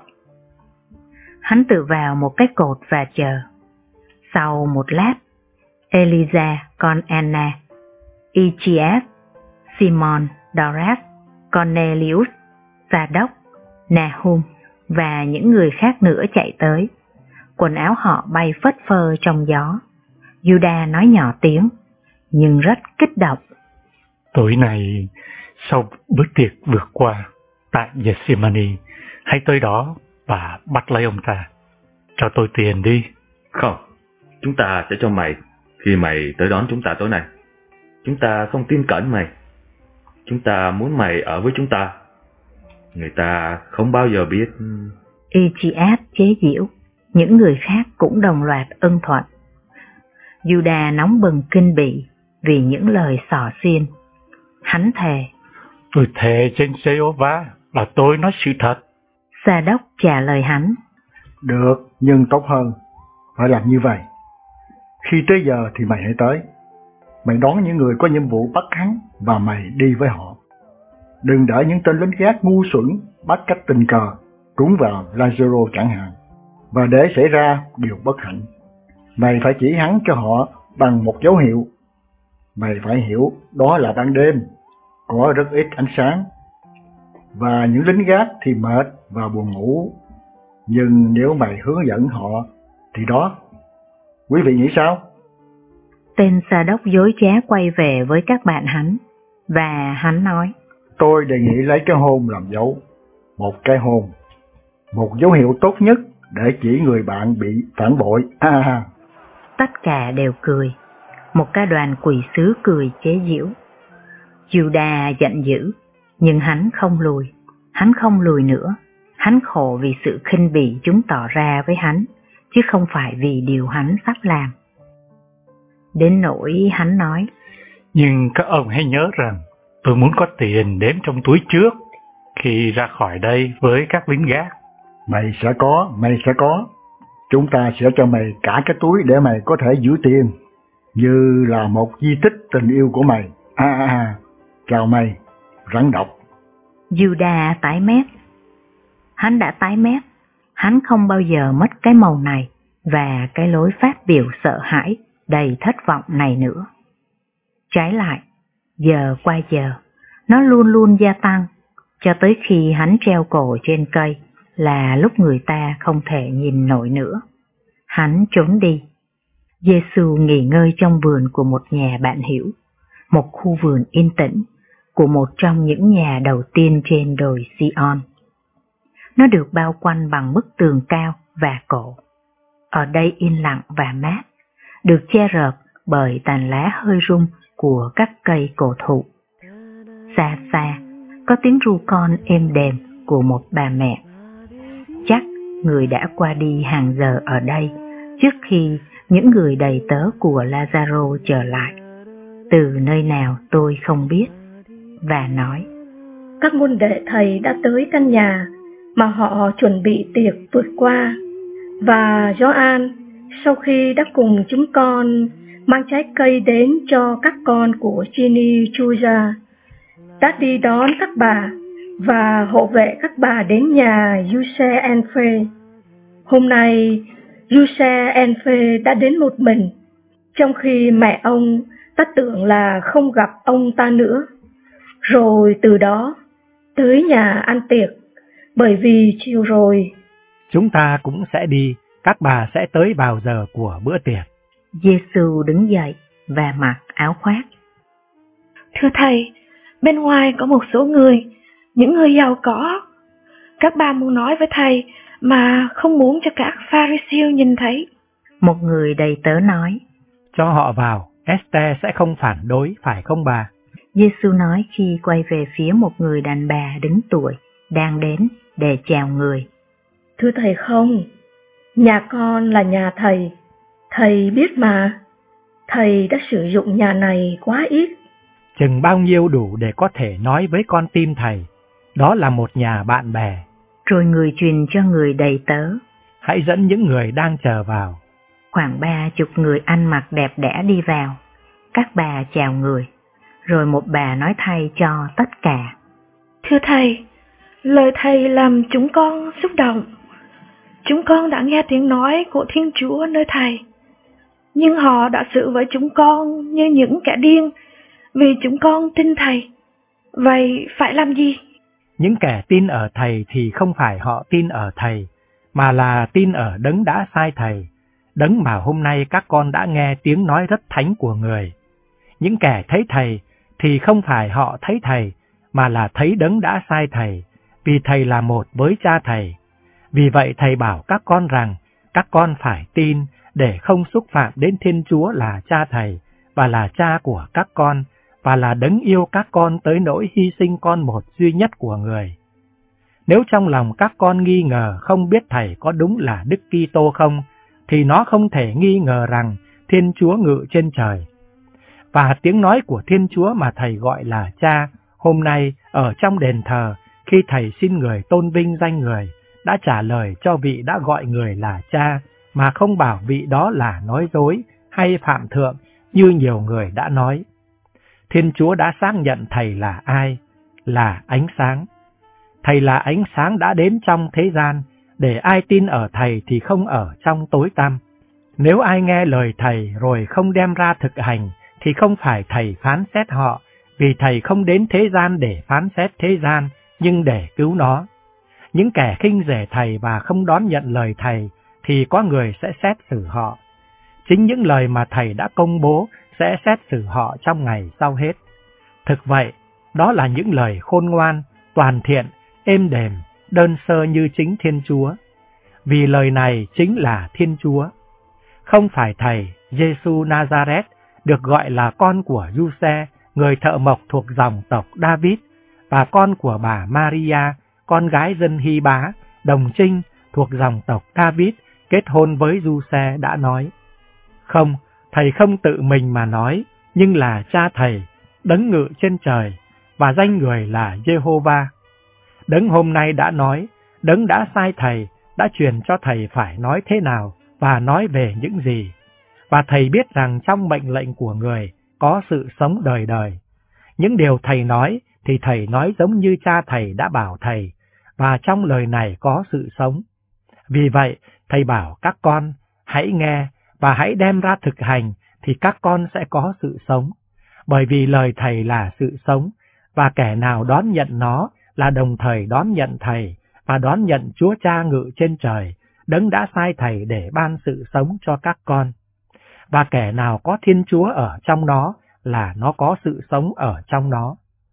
Hắn tự vào một cái cột và chờ. Sau một lát, Eliezer con Anna, Ichias, Simon, Doras, Cornelius, Sa-đốc, Nahum và những người khác nữa chạy tới. Quần áo họ bay phất phơ trong gió. Judas nói nhỏ tiếng, nhưng rất kích động. Tối nay, sau bữa tiệc vượt qua tại Gethsemane, hãy tới đó và bắt lấy ông ta. Cho tôi tiền đi. Không, chúng ta sẽ cho mày khi mày tới đón chúng ta tối nay. Chúng ta không tin cẩn mày. Chúng ta muốn mày ở với chúng ta. Người ta không bao giờ biết. Ichias chế giễu, những người khác cũng đồng loạt ưng thuận. Judas nóng bừng kinh bỉ vì những lời xỏ xiên. Hắn thề, tôi thề trên Giê-hô-va là tôi nói sự thật. Sa-đốc trả lời hắn, được, nhưng tốt hơn phải làm như vậy. Khi tới giờ thì mày hãy tới. Mày đón những người có nhiệm vụ bắt hắn và mày đi với họ. Đừng đợi những tên lính gác ngu xuẩn bắt cách tình cờ trúng vào Lazaro chẳng hạn, và để xảy ra điều bất hạnh, mày phải chỉ hắn cho họ bằng một dấu hiệu. Mày phải hiểu đó là ban đêm, có rất ít ánh sáng, và những lính gác thì mệt và buồn ngủ. Nhưng nếu mày hướng dẫn họ thì đó. Quý vị nghĩ sao? Tên Sa Đốc dối trá quay về với các bạn hắn, và hắn nói: Tôi đề nghị lấy cái hôn làm dấu. Một cái hôn, một dấu hiệu tốt nhất để chỉ người bạn bị phản bội. À. Tất cả đều cười. Một ca đoàn quỷ sứ cười chế giễu. Judas giận dữ, nhưng hắn không lùi. Hắn không lùi nữa. Hắn khổ vì sự khinh bỉ chúng tỏ ra với hắn, chứ không phải vì điều hắn sắp làm. Đến nỗi hắn nói: Nhưng các ông hãy nhớ rằng tôi muốn có tiền đếm trong túi trước khi ra khỏi đây với các lính gác. Mày sẽ có, mày sẽ có. Chúng ta sẽ cho mày cả cái túi để mày có thể giữ tiền, như là một di tích tình yêu của mày. À, à, à. Chào mày, rắn độc. Judas tái mét. Hắn đã tái mét. Hắn không bao giờ mất cái màu này và cái lối phát biểu sợ hãi, đầy thất vọng này nữa. Trái lại, giờ qua giờ, nó luôn luôn gia tăng, cho tới khi hắn treo cổ trên cây là lúc người ta không thể nhìn nổi nữa. Hắn trốn đi. Giê-xu nghỉ ngơi trong vườn của một nhà bạn hữu, một khu vườn yên tĩnh của một trong những nhà đầu tiên trên đồi Sion. Nó được bao quanh bằng bức tường cao và cổ. Ở đây yên lặng và mát, được che rợp bởi tàn lá hơi rung của các cây cổ thụ. Xa xa, có tiếng ru con êm đềm của một bà mẹ. Chắc người đã qua đi hàng giờ ở đây trước khi những người đầy tớ của Lazaro trở lại. Từ nơi nào tôi không biết. Và nói: Các môn đệ thầy đã tới căn nhà mà họ chuẩn bị tiệc vượt qua, và Gioan, sau khi đã cùng chúng con mang trái cây đến cho các con của Ginny Chuja, đã đi đón các bà và hộ vệ các bà đến nhà Giuse Enfe. Hôm nay Giuse Enfe đã đến một mình, trong khi mẹ ông ta tưởng là không gặp ông ta nữa. Rồi từ đó tới nhà ăn tiệc, bởi vì chiều rồi chúng ta cũng sẽ đi, các bà sẽ tới vào giờ của bữa tiệc. Giê-xu đứng dậy và mặc áo khoác. Thưa thầy, bên ngoài có một số người, những người giàu có. Các bà muốn nói với thầy mà không muốn cho các Pha-ri-siêu nhìn thấy. Một người đầy tớ nói: Cho họ vào, Esther sẽ không phản đối, phải không bà? Giê-xu nói khi quay về phía một người đàn bà đứng tuổi đang đến để chào người: Thưa thầy không, nhà con là nhà thầy. Thầy biết mà, thầy đã sử dụng nhà này quá ít. Chừng bao nhiêu đủ để có thể nói với con tim thầy, đó là một nhà bạn bè. Rồi người truyền cho người đầy tớ: Hãy dẫn những người đang chờ vào. Khoảng ba chục người ăn mặc đẹp đẽ đi vào. Các bà chào người, rồi một bà nói thay cho tất cả: Thưa thầy, lời thầy làm chúng con xúc động. Chúng con đã nghe tiếng nói của Thiên Chúa nơi thầy, nhưng họ đã xử với chúng con như những kẻ điên vì chúng con tin thầy. Vậy phải làm gì? Những kẻ tin ở thầy thì không phải họ tin ở thầy, mà là tin ở đấng đã sai thầy, đấng mà hôm nay các con đã nghe tiếng nói rất thánh của người. Những kẻ thấy thầy thì không phải họ thấy thầy, mà là thấy đấng đã sai thầy, vì thầy là một với cha thầy. Vì vậy thầy bảo các con rằng các con phải tin để không xúc phạm đến Thiên Chúa là cha thầy và là cha của các con, và là đấng yêu các con tới nỗi hy sinh con một duy nhất của người. Nếu trong lòng các con nghi ngờ không biết thầy có đúng là Đức Kitô không, thì nó không thể nghi ngờ rằng Thiên Chúa ngự trên trời. Và tiếng nói của Thiên Chúa mà thầy gọi là cha, hôm nay ở trong đền thờ, khi thầy xin người tôn vinh danh người, đã trả lời cho vị đã gọi người là cha, mà không bảo vị đó là nói dối hay phạm thượng như nhiều người đã nói. Thiên Chúa đã xác nhận thầy là ai? Là ánh sáng. Thầy là ánh sáng đã đến trong thế gian, để ai tin ở Thầy thì không ở trong tối tăm. Nếu ai nghe lời Thầy rồi không đem ra thực hành, thì không phải Thầy phán xét họ, vì Thầy không đến thế gian để phán xét thế gian, nhưng để cứu nó. Những kẻ khinh rẻ Thầy và không đón nhận lời Thầy, thì có người sẽ xét xử họ. Chính những lời mà Thầy đã công bố sẽ xét xử họ trong ngày sau hết. Thực vậy, đó là những lời khôn ngoan, toàn thiện, êm đềm, đơn sơ như chính Thiên Chúa. Vì lời này chính là Thiên Chúa. Không phải Thầy, Giê-xu Nazareth, được gọi là con của Giuse, người thợ mộc thuộc dòng tộc David, và con của bà Maria, con gái dân Hy Bá, đồng trinh thuộc dòng tộc David, kết hôn với Giuse đã nói. Không, Thầy không tự mình mà nói, nhưng là Cha Thầy, đấng ngự trên trời, và danh người là Giê-hô-va. Đấng hôm nay đã nói, đấng đã sai Thầy, đã truyền cho Thầy phải nói thế nào và nói về những gì. Và Thầy biết rằng trong mệnh lệnh của người có sự sống đời đời. Những điều Thầy nói thì Thầy nói giống như Cha Thầy đã bảo Thầy, và trong lời này có sự sống. Vì vậy, Thầy bảo các con, hãy nghe và hãy đem ra thực hành, thì các con sẽ có sự sống. Bởi vì lời Thầy là sự sống, và kẻ nào đón nhận nó là đồng thời đón nhận Thầy, và đón nhận Chúa Cha ngự trên trời, đấng đã sai Thầy để ban sự sống cho các con. Và kẻ nào có Thiên Chúa ở trong nó là nó có sự sống ở trong nó.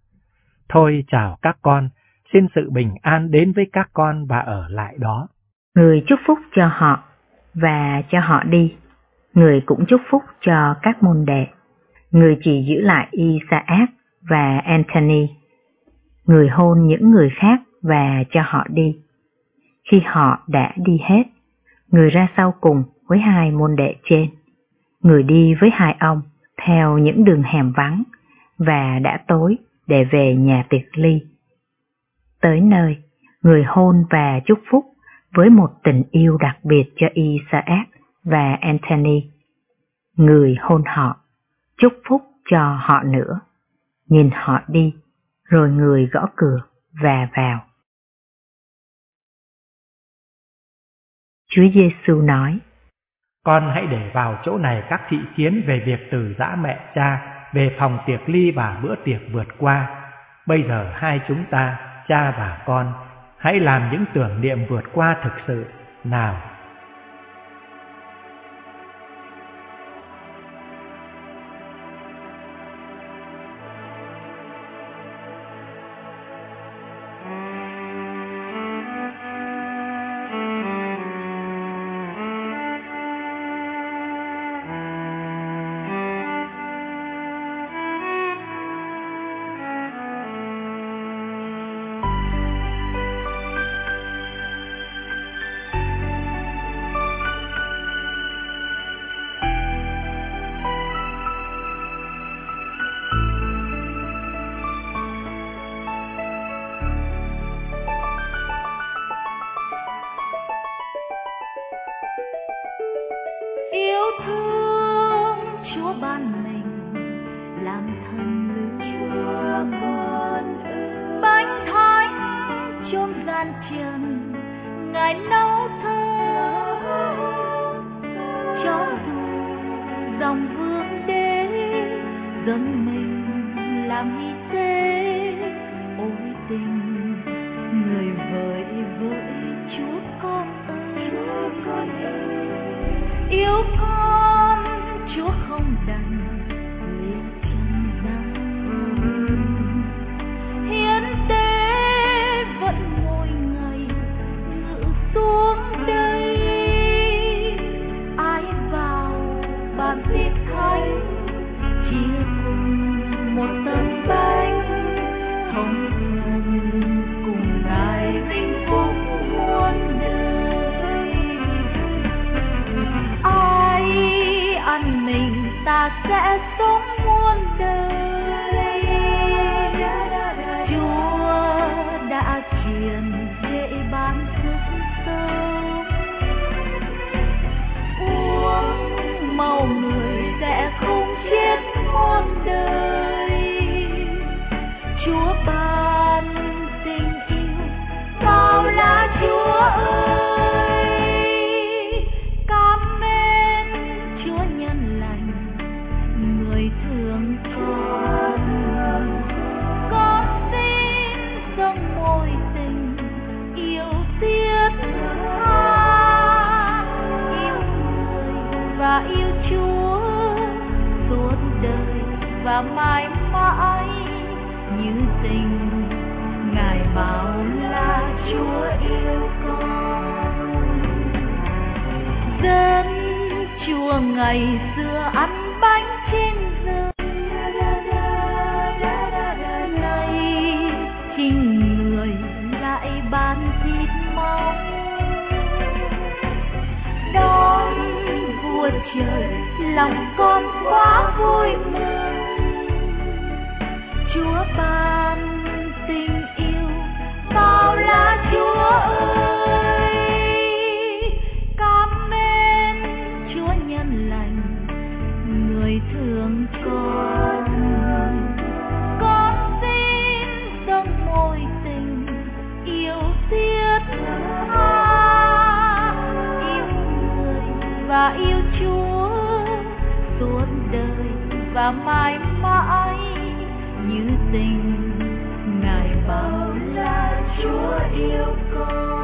Thôi chào các con, xin sự bình an đến với các con và ở lại đó. Người chúc phúc cho họ và cho họ đi. Người cũng chúc phúc cho các môn đệ. Người chỉ giữ lại Isaac và Anthony. Người hôn những người khác và cho họ đi. Khi họ đã đi hết, người ra sau cùng với hai môn đệ trên. Người đi với hai ông theo những đường hẻm vắng, và đã tối để về nhà tiệc ly. Tới nơi, người hôn và chúc phúc với một tình yêu đặc biệt cho Isaac và Anthony. Người hôn họ, chúc phúc cho họ nữa, nhìn họ đi, rồi người gõ cửa và vào. Chúa Giêsu nói: Con hãy để vào chỗ này các thị kiến về việc từ giã mẹ cha, về phòng tiệc ly và bữa tiệc vượt qua. Bây giờ hai chúng ta, cha và con, hãy làm những tưởng niệm vượt qua thực sự, nào. Yêu thương Chúa ban mình làm thần lưu Chúa con, bánh thánh chốn gian trần Ngài nấu thơm, cho dù dòng vương đế dâng mình làm hy tế. Ôi tình người vợi vợi Chúa con ơi, Chúa con ơi, yêu con Chúa không đành liệt trần gian, hiến tế vẫn mỗi ngày ngự xuống đây. Ai vào bàn tiệc thánh chia cùng một tấm bánh, và mãi mãi như tình Ngài bảo là Chúa yêu con. Dân Chúa ngày xưa ăn bánh trên rừng, nay hình người lại bán thịt máu. Đón vua trời lòng con quá vui mừng, Chúa ban tình yêu bao la Chúa ơi. Cảm ơn Chúa nhân lành người thương con, con xin dâng môi tình yêu thiết tha, yêu người và yêu Chúa suốt đời và mãi mãi như tình Ngài bảo là Chúa yêu con.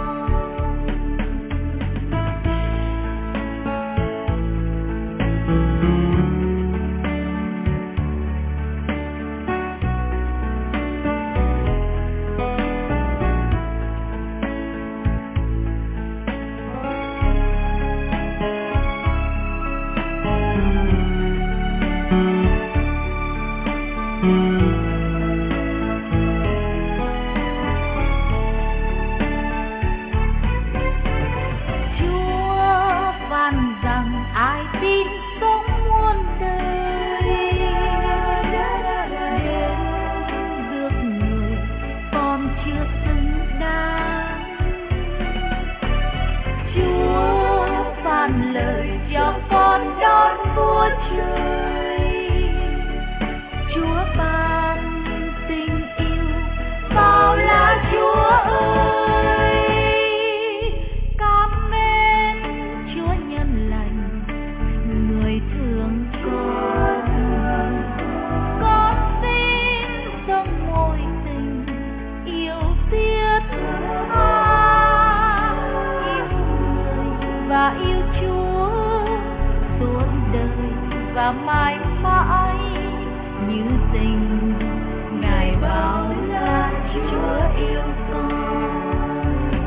Và mãi mãi như tình Ngài bảo là Chúa yêu con.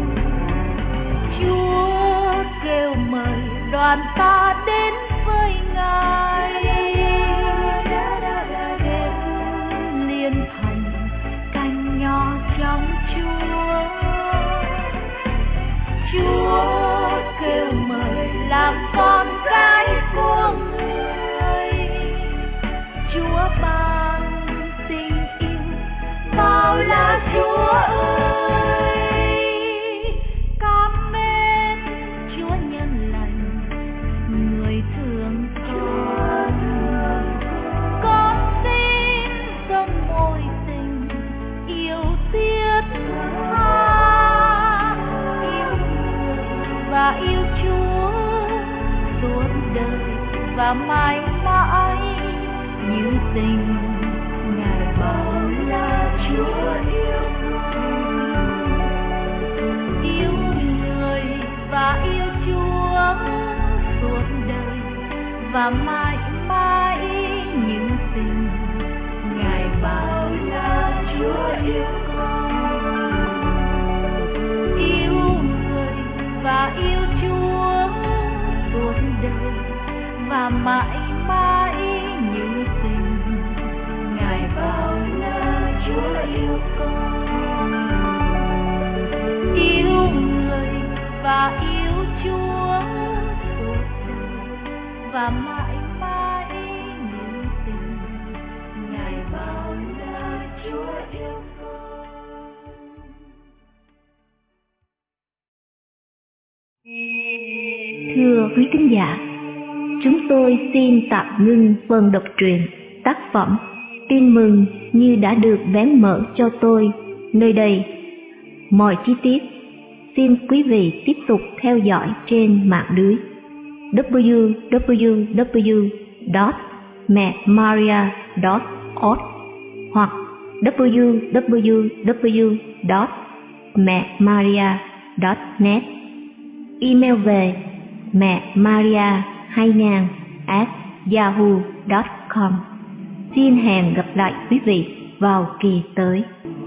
Chúa kêu mời đoàn ta đến với Ngài, liên thành cành nhỏ trong Chúa. Chúa kêu mời làm con cái của Người, Chúa ban tình yêu bao la Chúa ơi. Cảm ơn Chúa nhân lành người thương con, con xin dâng môi tình yêu thiết tha, yêu người và yêu Chúa suốt đời và mãi mãi như tình Ngài bảo là Chúa yêu con. Yêu người và yêu Chúa suốt đời và mãi mãi như tình Ngài bảo là Chúa yêu con. Yêu người và yêu Chúa suốt đời và mãi mãi như tình Ngài bảo là Chúa yêu con. Yêu người và yêu Chúa suốt đời và mãi mãi như tình Ngài bảo là Chúa yêu con. Thưa quý thính giả, chúng tôi xin tạm ngưng phần đọc truyện tác phẩm Tin mừng như đã được vén mở cho tôi nơi đây. Mọi chi tiết xin quý vị tiếp tục theo dõi trên mạng lưới w w w chấm mẹ maria chấm org hoặc w w w chấm mẹ maria chấm net. Email về mẹ maria hai nghìn a t yahoo chấm com. Xin hẹn gặp lại quý vị vào kỳ tới.